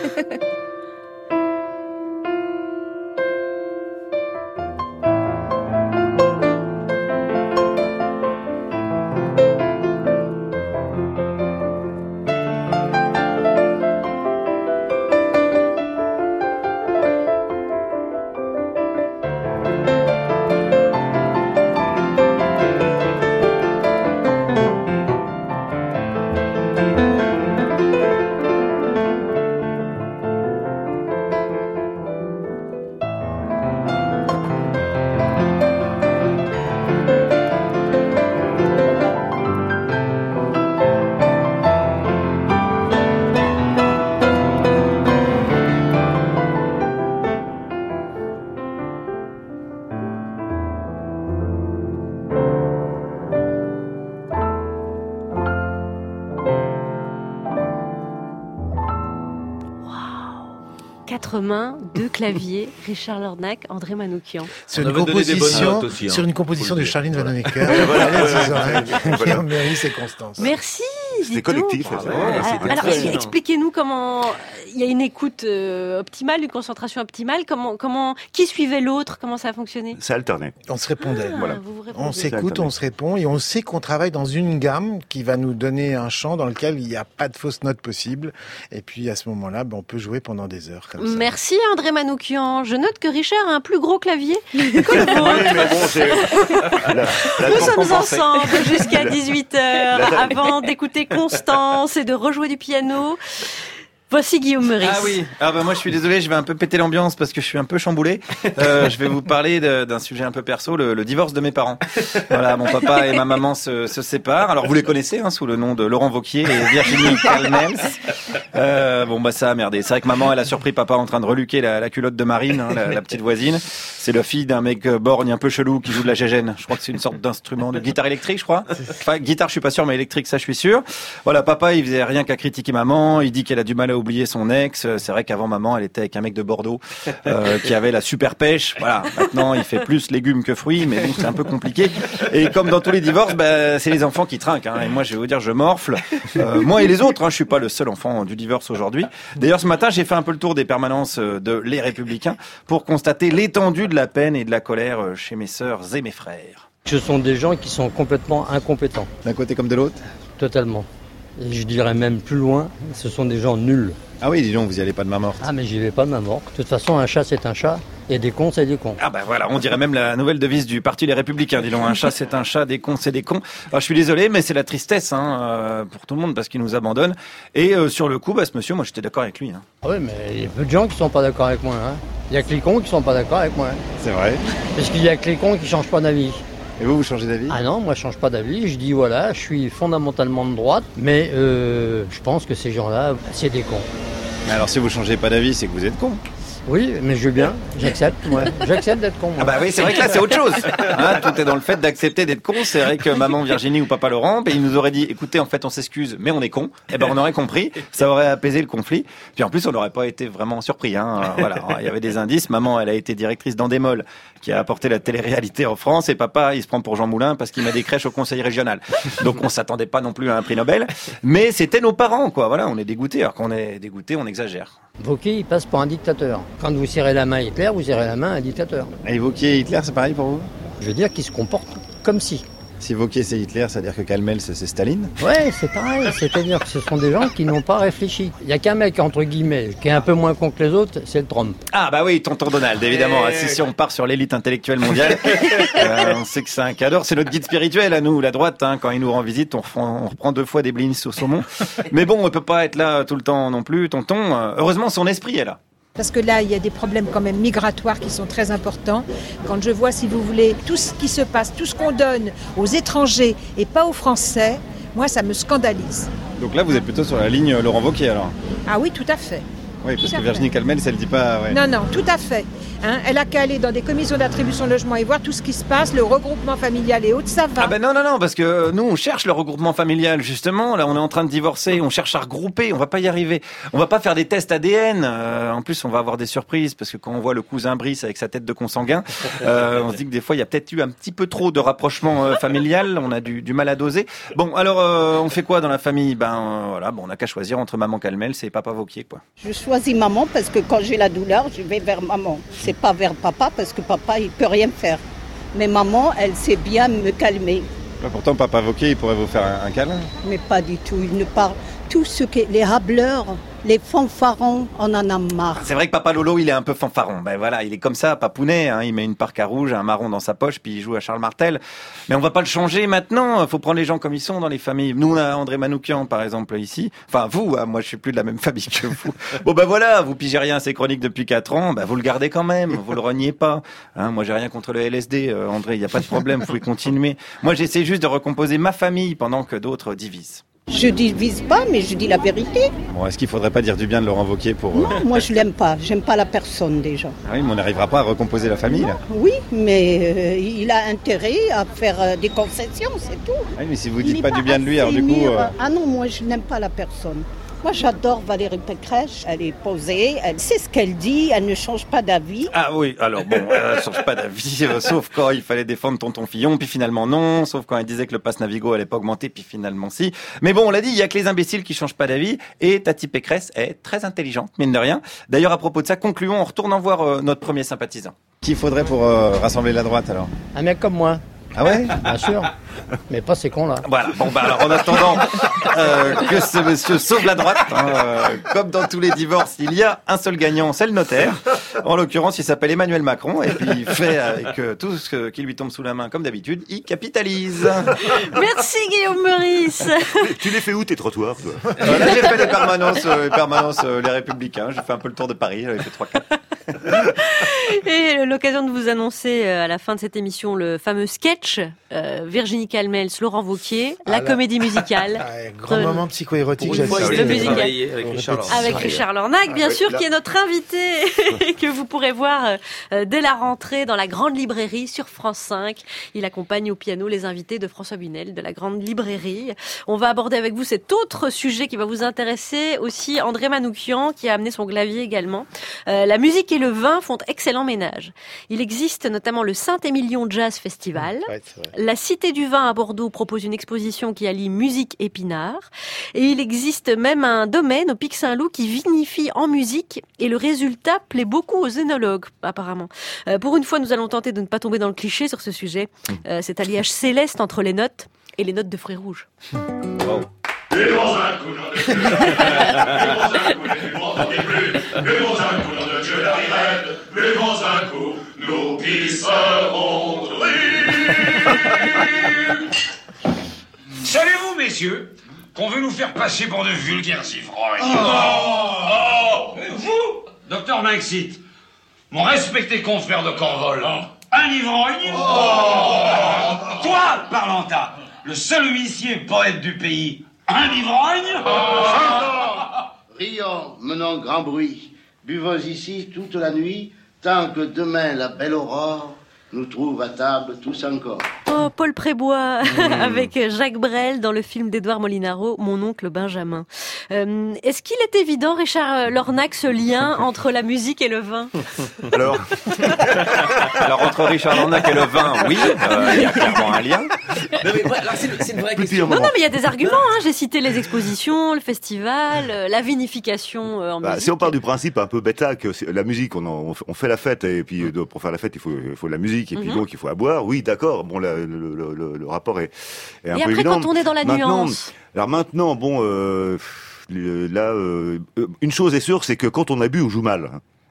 Quatre mains, deux claviers, Richard Lornac, André Manoukian. Sur On une avait donné des bonnes composition, notes aussi, hein. sur une composition Faut le de dire. Charline Vanhoenacker. Voilà. Allez, ces oreilles. Voilà. Guillaume Méris et Constance. Merci. C'était dites donc. collectif. Ah ça. ouais, Ouais, c'était Alors, très bien. expliquez-nous comment il y a une écoute euh, optimale, une concentration optimale. Comment, comment, qui suivait l'autre, comment ça a fonctionné? Ça alternait. On se répondait. Ah, Voilà. vous vous répondez. On s'écoute, on se répond et on sait qu'on travaille dans une gamme qui va nous donner un chant dans lequel il n'y a pas de fausses notes possibles. Et puis à ce moment-là, ben, on peut jouer pendant des heures comme ça. Merci André Manoukian. Je note que Richard a un plus gros clavier que le Oui, vôtre. mais bon, c'est... La- la Nous temps sommes compensé. ensemble jusqu'à La- dix-huit heures La- avant d'écouter Constance et de rejouer du piano. Voici Guillaume Meurice. Ah oui, ah bah moi je suis désolé, je vais un peu péter l'ambiance parce que je suis un peu chamboulé. Euh, je vais vous parler de- d'un sujet un peu perso, le, le divorce de mes parents. Voilà, mon papa et ma maman se, se séparent. Alors vous les connaissez hein, sous le nom de Laurent Wauquiez et Virginie Calmels. Euh, bon bah ça a merdé. C'est vrai que maman elle a surpris papa en train de reluquer la, la culotte de Marine, hein, la, la petite voisine. C'est la fille d'un mec euh, borgne un peu chelou qui joue de la gégène. Je crois que c'est une sorte d'instrument de guitare électrique, je crois. Enfin guitare, je suis pas sûr, mais électrique, ça je suis sûr. Voilà, papa il faisait rien qu'à critiquer maman. Il dit qu'elle a du mal à oublier son ex. C'est vrai qu'avant maman, elle était avec un mec de Bordeaux euh, qui avait la super pêche. Voilà. Maintenant, il fait plus légumes que fruits, mais bon, c'est un peu compliqué. Et comme dans tous les divorces, bah, c'est les enfants qui trinquent. Hein. Et moi, je vais vous dire, je morfle. Euh, moi et les autres. Hein, je suis pas le seul enfant du divorce aujourd'hui. D'ailleurs, ce matin, j'ai fait un peu le tour des permanences de Les Républicains pour constater l'étendue de la peine et de la colère chez mes sœurs et mes frères. Ce sont des gens qui sont complètement incompétents. D'un côté comme de l'autre? Totalement. Et je dirais même plus loin, ce sont des gens nuls. Ah oui, dis donc, vous y allez pas de main morte. Ah mais j'y vais pas de main morte. De toute façon, un chat c'est un chat, et des cons c'est des cons. Ah bah voilà, on dirait même la nouvelle devise du Parti Les Républicains. Dis donc, un chat c'est un chat, des cons c'est des cons. Alors, je suis désolé, mais c'est la tristesse hein, euh, pour tout le monde parce qu'il nous abandonne. Et euh, sur le coup, bah, ce monsieur, moi j'étais d'accord avec lui. Hein. Ah oui, mais il y a peu de gens qui sont pas d'accord avec moi. Hein. Il y a que les cons qui sont pas d'accord avec moi. C'est vrai. Parce qu'il y a que les cons qui changent pas d'avis. Et vous, vous changez d'avis? Ah non, moi je change pas d'avis. Je dis voilà, je suis fondamentalement de droite, mais euh, je pense que ces gens-là, c'est des cons. Mais alors si vous changez pas d'avis, c'est que vous êtes con. Oui, mais je veux bien, j'accepte, moi. J'accepte d'être con. Moi. Ah bah oui, c'est vrai que là c'est autre chose. Hein, tout est dans le fait d'accepter d'être con. C'est vrai que maman Virginie ou papa Laurent, ben, ils nous auraient dit, écoutez, en fait on s'excuse, mais on est con. Eh ben on aurait compris, ça aurait apaisé le conflit. Puis en plus on n'aurait pas été vraiment surpris. Hein. Voilà, il y avait des indices. Maman, elle a été directrice d'Endemol, qui a apporté la télé-réalité en France, et papa, il se prend pour Jean Moulin parce qu'il met des crèches au conseil régional. Donc on s'attendait pas non plus à un prix Nobel, mais c'était nos parents, quoi. Voilà, on est dégoûtés. Alors qu'on est dégoûté, on exagère. Wauquiez, il passe pour un dictateur. Quand vous serrez la main à Hitler, vous serrez la main à un dictateur. Et Wauquiez et Hitler, c'est pareil pour vous? Je veux dire qu'il se comporte comme si. Si Wauquiez c'est Hitler, ça veut dire que Calmels c'est Staline? Ouais, c'est pareil. C'est-à-dire que ce sont des gens qui n'ont pas réfléchi. Il y a qu'un mec, entre guillemets, qui est un peu moins con que les autres, c'est le Trump. Ah bah oui, tonton Donald, évidemment. Si, si on part sur l'élite intellectuelle mondiale, euh, on sait que c'est un cadeau. C'est notre guide spirituel à nous, la droite. Hein, quand il nous rend visite, on reprend, on reprend deux fois des blinis au saumon. Mais bon, on peut pas être là tout le temps non plus, tonton. Euh, heureusement, son esprit est là. Parce que là, il y a des problèmes quand même migratoires qui sont très importants. Quand je vois, si vous voulez, tout ce qui se passe, tout ce qu'on donne aux étrangers et pas aux Français, moi, ça me scandalise. Donc là, vous êtes plutôt sur la ligne Laurent Wauquiez, alors? Ah oui, tout à fait. Oui, parce Tout à que Virginie fait. Calmels, elle dit pas... Ouais. Non, non, tout à fait. Hein, elle a qu'à aller dans des commissions d'attribution de logement et voir tout ce qui se passe, le regroupement familial et autres, ça va. Ah ben non, non, non, parce que nous, on cherche le regroupement familial, justement. Là, on est en train de divorcer, on cherche à regrouper, on va pas y arriver. On va pas faire des tests A D N. Euh, en plus, on va avoir des surprises, parce que quand on voit le cousin Brice avec sa tête de consanguin, euh, on se dit que des fois, il y a peut-être eu un petit peu trop de rapprochement euh, familial. On a du, du mal à doser. Bon, alors, euh, on fait quoi dans la famille? Ben euh, voilà, bon, on n'a qu'à choisir entre maman Calmels et papa Wauquiez, quoi. Je choisis maman parce que quand j'ai la douleur, je vais vers maman. C'est pas vers papa parce que papa, il peut rien faire. Mais maman, elle sait bien me calmer. Ouais, pourtant, papa Wauquiez, il pourrait vous faire un, un câlin. Mais pas du tout. Il ne parle... Tout ce que... Les hableurs, les fanfarons, on en a marre. C'est vrai que papa Lolo, il est un peu fanfaron. Ben voilà, il est comme ça, papounet, hein. Il met une parka rouge, un marron dans sa poche, puis il joue à Charles Martel. Mais on va pas le changer maintenant. Faut prendre les gens comme ils sont dans les familles. Nous, on a André Manoukian, par exemple, ici. Enfin, vous, hein, moi, je suis plus de la même famille que vous. Bon, ben voilà, vous pigez rien à ces chroniques depuis quatre ans. Ben, vous le gardez quand même. Vous le reniez pas. Hein, moi, j'ai rien contre le L S D, euh, André. Il y a pas de problème. Vous pouvez continuer. Moi, j'essaie juste de recomposer ma famille pendant que d'autres divisent. Je divise pas, mais je dis la vérité. Bon, est-ce qu'il faudrait pas dire du bien de Laurent Wauquiez pour... Non, moi je l'aime pas. J'aime pas la personne déjà. Ah oui, mais on n'arrivera pas à recomposer la famille, là. Oui, mais euh, il a intérêt à faire euh, des concessions, c'est tout. Ah oui, mais si vous Il dites est pas du bien de lui, alors du coup... mûr. euh, Ah non, moi je n'aime pas la personne. Moi j'adore Valérie Pécresse. Elle est posée, elle sait ce qu'elle dit, elle ne change pas d'avis. Ah oui, alors bon, euh, change pas d'avis, euh, sauf quand il fallait défendre Tonton Fillon, puis finalement non, sauf quand il disait que le pass Navigo allait pas augmenter, puis finalement si. Mais bon, on l'a dit, il y a que les imbéciles qui changent pas d'avis, et Tati Pécresse est très intelligente, mine de rien. D'ailleurs, à propos de ça, concluons en retournant voir euh, notre premier sympathisant. Qui faudrait pour euh, rassembler la droite, alors? Un mec comme moi. Ah ouais? Bien sûr. Mais pas ces cons-là. Voilà, bon bah alors en attendant euh, que ce monsieur sauve la droite, hein, euh, comme dans tous les divorces, il y a un seul gagnant, c'est le notaire. En l'occurrence, il s'appelle Emmanuel Macron, et puis il fait avec euh, tout ce qui lui tombe sous la main, comme d'habitude, il capitalise. Merci Guillaume Meurice. Tu les fais où tes trottoirs, toi? Euh, là, j'ai fait les permanences, euh, les permanences euh, les Républicains, j'ai fait un peu le tour de Paris, j'avais fait trois quatre. Et l'occasion de vous annoncer euh, à la fin de cette émission le fameux sketch euh, Virginie Calmels, Laurent Wauquiez, la Ah là. comédie musicale. Ah, grand Euh, moment psycho-érotique. Pour une fois, j'assume. il a Le musical. travaillé avec Richard Lornac. Avec Richard Lornac, bien Ah, sûr, oui, là. qui est notre invité et que vous pourrez voir euh, dès la rentrée dans la Grande Librairie sur France cinq. Il accompagne au piano les invités de François Bunel de la Grande Librairie. On va aborder avec vous cet autre sujet qui va vous intéresser aussi, André Manoukian, qui a amené son clavier également. Euh, la musique et le vin font excellent ménage. Il existe notamment le Saint-Émilion Jazz Festival. ouais, c'est vrai. La Cité du Vin à Bordeaux propose une exposition qui allie musique et pinard. Et il existe même un domaine au Pic Saint-Loup qui vinifie en musique. Et le résultat plaît beaucoup aux œnologues, apparemment. Euh, pour une fois, nous allons tenter de ne pas tomber dans le cliché sur ce sujet. Euh, cet alliage céleste entre les notes et les notes de fruits rouges. Wow. Buvons un coup, nom de Dieu. Buvons un coup, ne buvons plus. Buvons un coup, nom de Dieu, la rirette. Buvons un coup, nous qui serons Savez-vous, messieurs, qu'on veut nous faire passer pour de vulgaires ivrognes? Oh, oh Vous, docteur Maxit, mon respecté confrère de Corvol, un ivrogne? Oh. Toi, Parlanta, le seul huissier poète du pays, un ivrogne? Rions, menant grand bruit, buvons ici toute la nuit, tant que demain la belle aurore nous trouve à table tous encore. Oh, Paul Prébois, avec Jacques Brel dans le film d'Édouard Molinaro, Mon oncle Benjamin. Euh, est-ce qu'il est évident, Richard Lornac, ce lien entre la musique et le vin? Alors, alors entre Richard Lornac et le vin, oui, euh, il y a clairement un lien. Non, mais voilà, alors, c'est, c'est une vraie question. Non, non, mais il y a des arguments. Hein. J'ai cité les expositions, le festival, euh, la vinification euh, en Bah, musique. si on part du principe un peu bêta que c'est- la musique, on, en- on fait la fête et puis euh, pour faire la fête, il faut, il faut de la musique et puis Mhm. donc il faut à boire. Oui, d'accord. Bon, la- le, le, le, le rapport est, est un Et peu après, évident. quand on est dans la Maintenant, nuance. alors maintenant, bon, euh, pff, le- là, euh, euh, une chose est sûre, c'est que quand on a bu, on joue mal.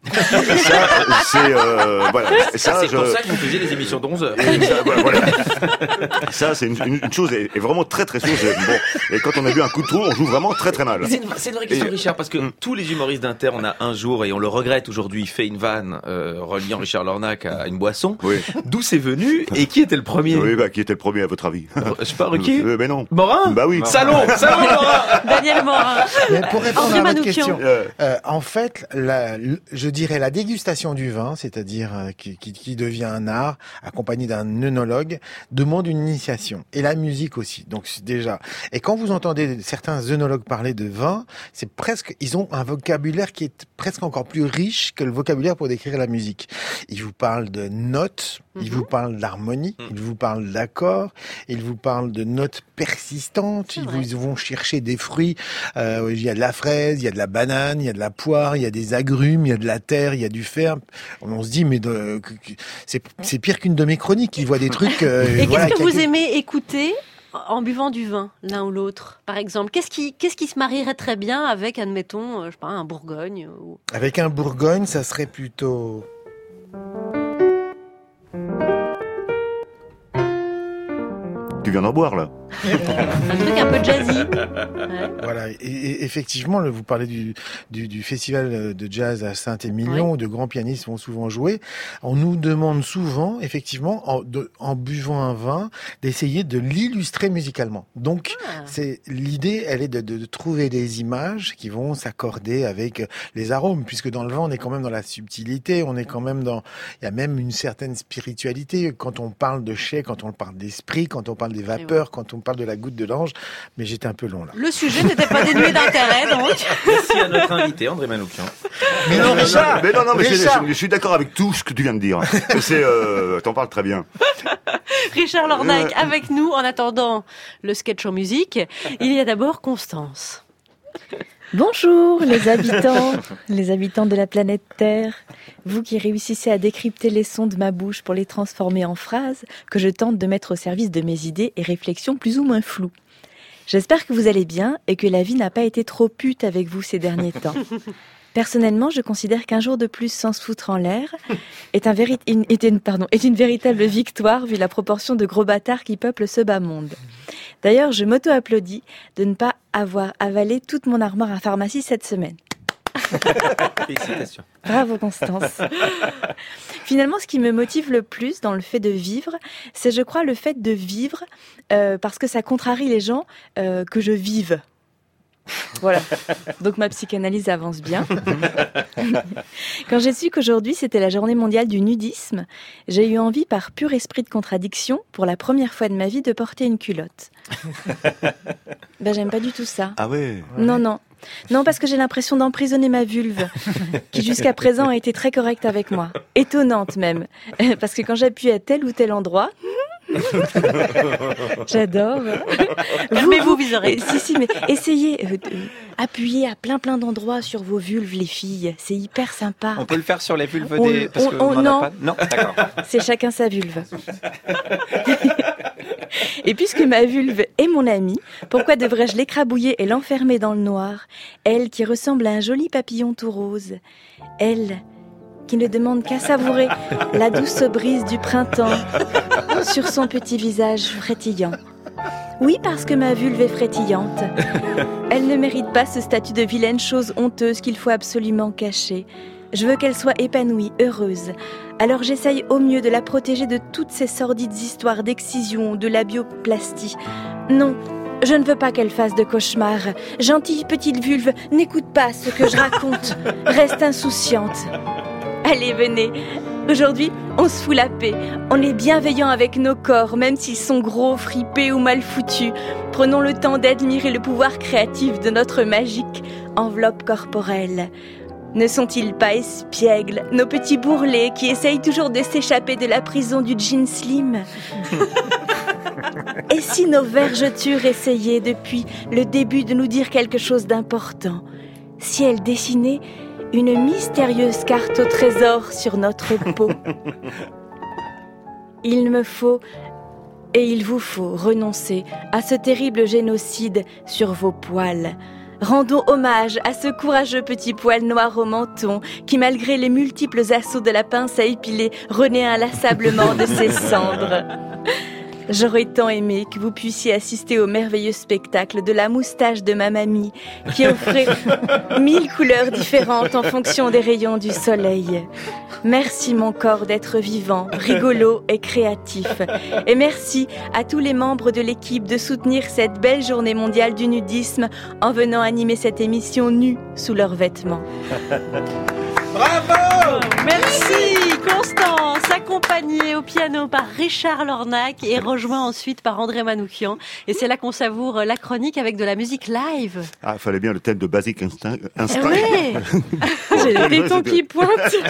Ça, c'est euh, voilà. Ça, Ça, c'est je- pour ça que vous faisiez des émissions de onze heures. Ça, voilà, voilà. Ça, c'est une, une, une chose et, et vraiment très très sourde. Bon, et quand on a bu un coup de trou, on joue vraiment très très mal. C'est une, c'est une vraie question, Et- Richard, parce que tous les humoristes d'Inter, on a un jour, et on le regrette aujourd'hui, fait une vanne euh, reliant Richard Lornac à une boisson. Oui. D'où c'est venu et qui était le premier? Oui, bah qui était le premier à votre avis? Je sais pas, Ruquier? Euh, Mais non. Morin? Bah oui. Salaud, salaud, Morin. Daniel Morin. Mais pour répondre André à votre Manoukian. question, Euh, euh, en fait, la, l- je dirais la dégustation du vin, c'est-à-dire euh, qui, qui, qui devient un art, accompagné d'un œnologue, demande une initiation. Et la musique aussi. Donc c'est déjà. Et quand vous entendez certains œnologues parler de vin, c'est presque, ils ont un vocabulaire qui est presque encore plus riche que le vocabulaire pour décrire la musique. Ils vous parlent de notes, ils vous parlent d'harmonie, ils vous parlent d'accords, ils vous parlent de notes persistantes, ils vous vont chercher des fruits. Euh, il y a de la fraise, il y a de la banane, il y a de la poire, il y a des agrumes, il y a de la terre, il y a du fer. On se dit mais de, que- que- c'est c'est pire qu'une de mes chroniques. Ils voient des trucs. euh, Et voilà, qu'est-ce que qui- vous aimez écouter en buvant du vin, l'un ou l'autre, par exemple? Qu'est-ce qui, qu'est-ce qui se marierait très bien avec, admettons, euh, je sais pas, un Bourgogne ou... Avec un Bourgogne, ça serait plutôt. Tu viens d'en boire là. un truc un peu jazzy? Ouais. Voilà, et, et effectivement, le- vous parlez du, du, du festival de jazz à Saint-Émilion, où de grands pianistes vont souvent jouer. On nous demande souvent, effectivement, en, de- en buvant un vin, d'essayer de l'illustrer musicalement. Donc, c'est l'idée, elle est de, de, de trouver des images qui vont s'accorder avec les arômes, puisque dans le vin, on est quand même dans la subtilité, on est quand même dans, il y a même une certaine spiritualité quand on parle de chai, quand on parle d'esprit, quand on parle des vapeurs, quand on parle de la goutte de l'ange. Mais j'étais un peu long là. Le sujet n'était pas dénué d'intérêt, donc. Merci à notre invité, André Manoukian. Mais non, Richard, Mais non, non, mais je, Richard. je- je suis d'accord avec tout ce que tu viens de dire. C'est, euh, t'en parles très bien. Richard Lornac Euh. avec nous. En attendant le sketch en musique, il y a d'abord Constance. Bonjour les habitants, les habitants de la planète Terre, vous qui réussissez à décrypter les sons de ma bouche pour les transformer en phrases que je tente de mettre au service de mes idées et réflexions plus ou moins floues. J'espère que vous allez bien et que la vie n'a pas été trop pute avec vous ces derniers temps. Personnellement, je considère qu'un jour de plus sans se foutre en l'air est, un véri- une, est, une, pardon, est une véritable victoire vu la proportion de gros bâtards qui peuplent ce bas monde. D'ailleurs, je m'auto-applaudis de ne pas avoir avalé toute mon armoire à pharmacie cette semaine. Félicitations. Bravo Constance. Finalement, ce qui me motive le plus dans le fait de vivre, c'est, je crois, le fait de vivre euh, parce que ça contrarie les gens euh, que je vive. Voilà. Donc ma psychanalyse avance bien. Quand j'ai su qu'aujourd'hui c'était la journée mondiale du nudisme, j'ai eu envie, par pur esprit de contradiction, pour la première fois de ma vie, de porter une culotte. Ben j'aime pas du tout ça. Ah ouais. Non, non. Non, parce que j'ai l'impression d'emprisonner ma vulve, qui jusqu'à présent a été très correcte avec moi. Étonnante même. Parce que quand j'appuie à tel ou tel endroit... J'adore. Fermez-vous vos oreilles. Si, si, mais essayez euh, d'appuyer à plein plein d'endroits sur vos vulves, les filles. C'est hyper sympa. On peut le faire sur les vulves On- des... Parce on- que on- on en a non. pas. Non, d'accord. C'est chacun sa vulve. Et puisque ma vulve est mon amie, pourquoi devrais-je l'écrabouiller et l'enfermer dans le noir? Elle qui ressemble à un joli papillon tout rose. Elle qui ne demande qu'à savourer la douce brise du printemps sur son petit visage frétillant. Oui, parce que ma vulve est frétillante. Elle ne mérite pas ce statut de vilaine chose honteuse qu'il faut absolument cacher. Je veux qu'elle soit épanouie, heureuse. Alors j'essaye au mieux de la protéger de toutes ces sordides histoires d'excision, de labioplastie. Non, je ne veux pas qu'elle fasse de cauchemars. Gentille petite vulve, n'écoute pas ce que je raconte. Reste insouciante. Allez, venez. Aujourd'hui, on se fout la paix. On est bienveillant avec nos corps, même s'ils sont gros, fripés ou mal foutus. Prenons le temps d'admirer le pouvoir créatif de notre magique enveloppe corporelle. Ne sont-ils pas espiègles, nos petits bourrelets qui essayent toujours de s'échapper de la prison du jean slim? Et si nos vergetures essayaient depuis le début de nous dire quelque chose d'important? Si elles dessinaient une mystérieuse carte au trésor sur notre peau? Il me faut et il vous faut renoncer à ce terrible génocide sur vos poils. Rendons hommage à ce courageux petit poil noir au menton qui, malgré les multiples assauts de la pince à épiler, renaît inlassablement de ses cendres. J'aurais tant aimé que vous puissiez assister au merveilleux spectacle de la moustache de ma mamie qui offrait mille couleurs différentes en fonction des rayons du soleil. Merci mon corps d'être vivant, rigolo et créatif. Et merci à tous les membres de l'équipe de soutenir cette belle journée mondiale du nudisme en venant animer cette émission nue sous leurs vêtements. Bravo! Merci Constance, accompagnée au piano par Richard Lornac et rejoint ensuite par André Manoukian. Et c'est là qu'on savoure la chronique avec de la musique live. Ah, il fallait bien le thème de Basic Instinct. Instinct. Ouais. J'ai le téton qui pointe.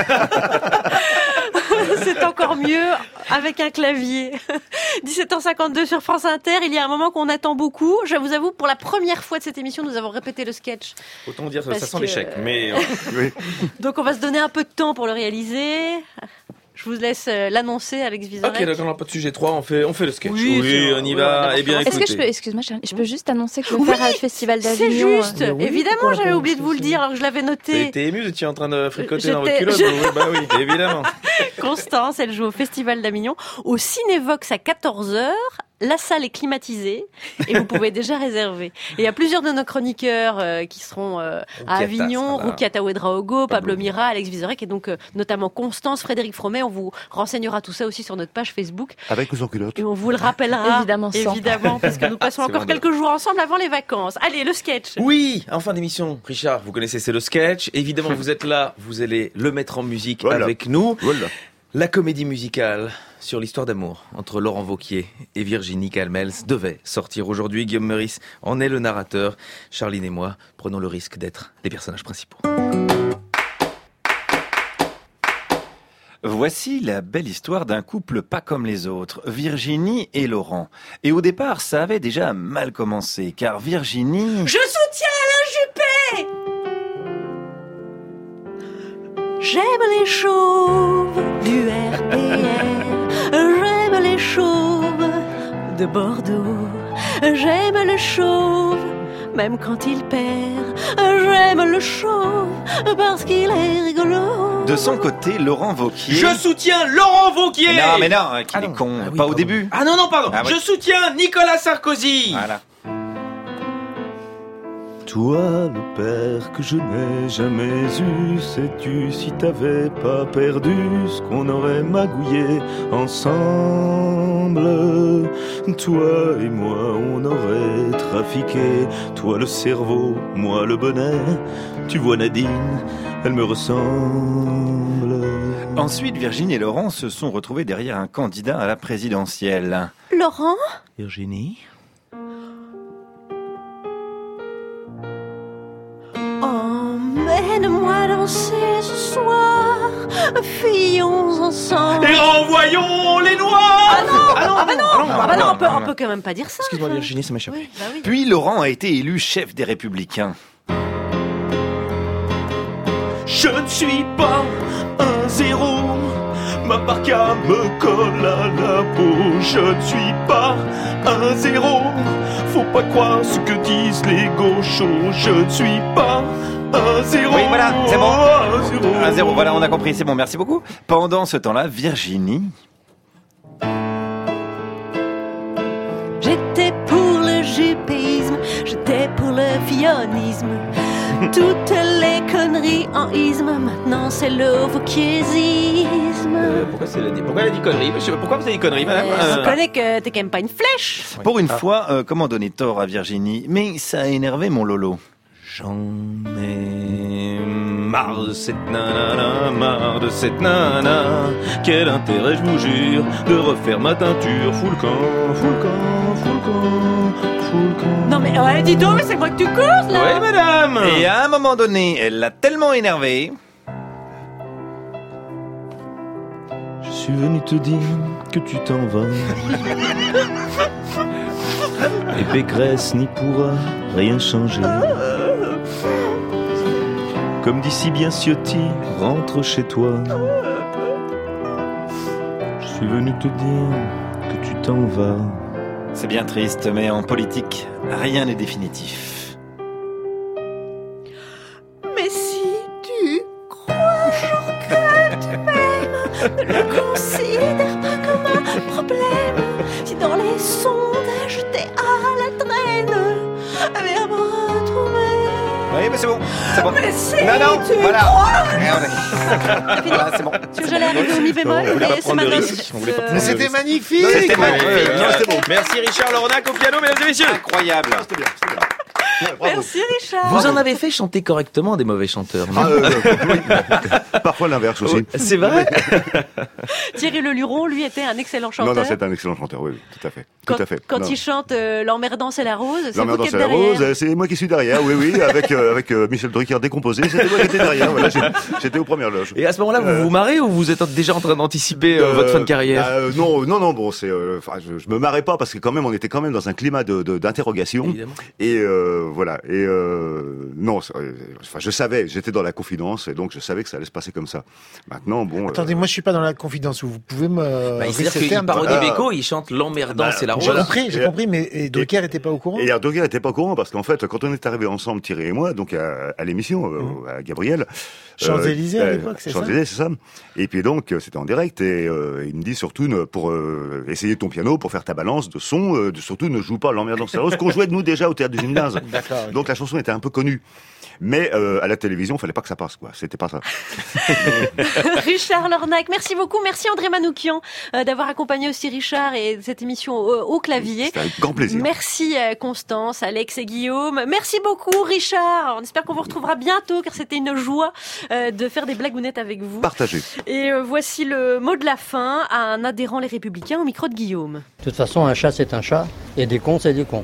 C'est encore mieux avec un clavier. dix-sept heures cinquante-deux sur France Inter. Il y a un moment qu'on attend beaucoup. Je vous avoue, pour la première fois de cette émission, nous avons répété le sketch. Autant dire, Parce ça sent que... l'échec. Mais oui. Donc on va se donner un peu de temps pour le réaliser. Je vous laisse l'annoncer, Alex Vizorek. Ok, d'accord, on n'a pas de sujet trois, on fait, on fait le sketch. Oui, oui on y va. Oui, eh bien, Est-ce que je écoutez. peux, excuse-moi, Charlie, je peux juste annoncer que je vais Oui, faire à le Festival d'Avignon. C'est juste. euh, oui, Évidemment, pourquoi j'avais pas, oublié de vous le dire alors que je l'avais T'as noté. été ému, tu es en train de fricoter J'étais- dans votre culotte. je- Oui, bah oui, évidemment. Constance, elle joue au Festival d'Avignon, au Cinévox à quatorze heures. La salle est climatisée et vous pouvez déjà réserver. Et il y a plusieurs de nos chroniqueurs euh, qui seront euh, à Avignon, Roukiata Ouedraogo, Pablo Mira, Alex Vizorek et donc euh, notamment Constance, Frédéric Fromet. On vous renseignera tout ça aussi sur notre page Facebook. Avec ou sans culotte. Et on vous le rappellera. Évidemment, sans. Évidemment, parce que nous passons C'est encore vendeur. quelques jours ensemble avant les vacances. Allez, le sketch. Oui, en fin d'émission, Richard, vous connaissez, c'est le sketch. Évidemment, vous êtes là, vous allez le mettre en musique Voilà. avec nous. Voilà. La comédie musicale sur l'histoire d'amour entre Laurent Wauquiez et Virginie Calmels devait sortir aujourd'hui. Guillaume Meurice en est le narrateur. Charline et moi prenons le risque d'être les personnages principaux. Voici la belle histoire d'un couple pas comme les autres, Virginie et Laurent. Et au départ, ça avait déjà mal commencé, car Virginie... Je soutiens Alain Juppé. J'aime les chauves du R P R. J'aime les chauves de Bordeaux. J'aime le chauve, même quand il perd. J'aime le chauve parce qu'il est rigolo. De son côté, Laurent Wauquiez... Je soutiens Laurent Wauquiez. Non, mais non, qu'il Ah est non. con, Ah oui, pas pardon. au début. Ah non, non, pardon. Ah ouais. Je soutiens Nicolas Sarkozy. Voilà. Toi, le père que je n'ai jamais eu, sais-tu si t'avais pas perdu ce qu'on aurait magouillé ensemble? Toi et moi, on aurait trafiqué, toi le cerveau, moi le bonnet. Tu vois Nadine, elle me ressemble. Ensuite, Virginie et Laurent se sont retrouvés derrière un candidat à la présidentielle. Laurent, Virginie. emmène-moi danser ce soir. Fillons ensemble. Et renvoyons les noirs. Ah non, ah non, ah bah non, ah non, ah bah non, non, on peut, non, on non. peut quand même pas dire ça. Excuse-moi Virginie, ça m'échappe. Oui, bah oui. Puis Laurent a été élu chef des Républicains. Je ne suis pas un zéro, ma parka me colle à la peau. Je ne suis pas un zéro, faut pas croire ce que disent les gauchos. Je ne suis pas un zéro. Oui, voilà, c'est bon. Un zéro. Un zéro, voilà, on a compris, c'est bon, merci beaucoup. Pendant ce temps-là, Virginie... J'étais pour le juppéisme, j'étais pour le fillonnisme. Toutes les conneries en isme, maintenant c'est le wauquiezisme. Euh, pourquoi, c'est la... pourquoi elle a dit conneries? Je sais pas, pourquoi vous avez dit conneries, madame? Je Euh, connais que t'es quand même pas une flèche. Pour une Ah. fois, euh, comment donner tort à Virginie? Mais ça a énervé mon Lolo. J'en ai marre de cette nana, marre de cette nana. Quel intérêt, je vous jure, de refaire ma teinture. Fous le camp, fous le camp, fous le camp, fous le camp. Non mais ouais, dis donc, mais c'est moi que tu courses là. Ouais, madame. Et à un moment donné, elle l'a tellement énervé... Je suis venu te dire que tu t'en vas. Et Pécresse n'y pourra rien changer. Comme dit si bien Ciotti, rentre chez toi. Je suis venu te dire que tu t'en vas. C'est bien triste, mais en politique, rien n'est définitif. le considère pas comme un problème. Si dans les sondages t'es à la traîne, viens me retrouver. Oui, mais c'est bon, c'est bon. Mais c'est non, non, tu voilà. crois Voilà, c'est bon. Si j'allais arriver au mi bémol, On voulait pas et c'est prendre de maintenant. risque. On voulait pas Euh, prendre de C'était risque. magnifique. Non, c'était Ouais, magnifique. ouais, Non, c'était bon. Merci Richard Lornac au piano, mesdames et messieurs. Incroyable. C'était bien, c'était bien. Merci Richard. Vous en avez fait chanter correctement des mauvais chanteurs, non Ah, euh, oui. Parfois l'inverse aussi. C'est vrai. Thierry Leluron, lui, était un excellent chanteur. Non, non, c'est un excellent chanteur, oui, oui, tout à fait. Quand, tout à fait. quand Non. il chante euh, L'emmerdant c'est la rose, c'est vous L'emmerdant qui c'est êtes la derrière. rose, euh, c'est moi qui suis derrière, oui, oui, avec, euh, avec euh, Michel Drucker décomposé, c'était moi qui étais derrière, voilà, j'ai- j'étais aux premières loges. Et à ce moment-là, vous vous marrez ou vous êtes déjà en train d'anticiper euh, votre fin de carrière? euh, Non, non, non, bon, c'est, euh, enfin, je, je me marrais pas parce que quand même, on était quand même dans un climat de, de- d'interrogation. Évidemment. Et euh, voilà, et euh, non, c'est- euh, enfin, je savais, j'étais dans la confidence, et donc je savais que ça allait se passer comme ça. Maintenant, bon. Attendez, euh, moi je suis pas dans la confidence. Vous pouvez me. Bah, c'est-à-dire resetter qu'il un peu parodie Ah. Beko, il chante L'emmerdant, Bah, c'est la J'ai rose. compris, j'ai Et- compris, mais et Drucker était pas au courant. Et Drucker n'était pas au courant parce qu'en fait, quand on est arrivé ensemble, Thierry et moi, donc à, à l'émission, euh, à Gabriel. Champs-Élysées, à euh, l'époque, c'est ça Champs-Élysées, c'est ça. Et puis donc, euh, c'était en direct et euh, il me dit surtout, ne- pour euh, essayer ton piano, pour faire ta balance de son, euh, de- surtout ne joue pas L'emmerdant c'est la rose, qu'on jouait de nous déjà au théâtre du gymnase. D'accord. Donc la chanson était un peu connue. Mais euh, à la télévision, fallait pas que ça passe, quoi. C'était pas ça. Richard Lornac, merci beaucoup. Merci André Manoukian euh, d'avoir accompagné aussi Richard et cette émission au, au clavier. C'était avec grand plaisir. Merci euh, Constance, Alex et Guillaume. Merci beaucoup Richard. On espère qu'on vous retrouvera bientôt car c'était une joie euh, de faire des blagounettes avec vous. Partagé. Et euh, voici le mot de la fin à un adhérent Les Républicains au micro de Guillaume. De toute façon, un chat, c'est un chat, et des cons, c'est des cons.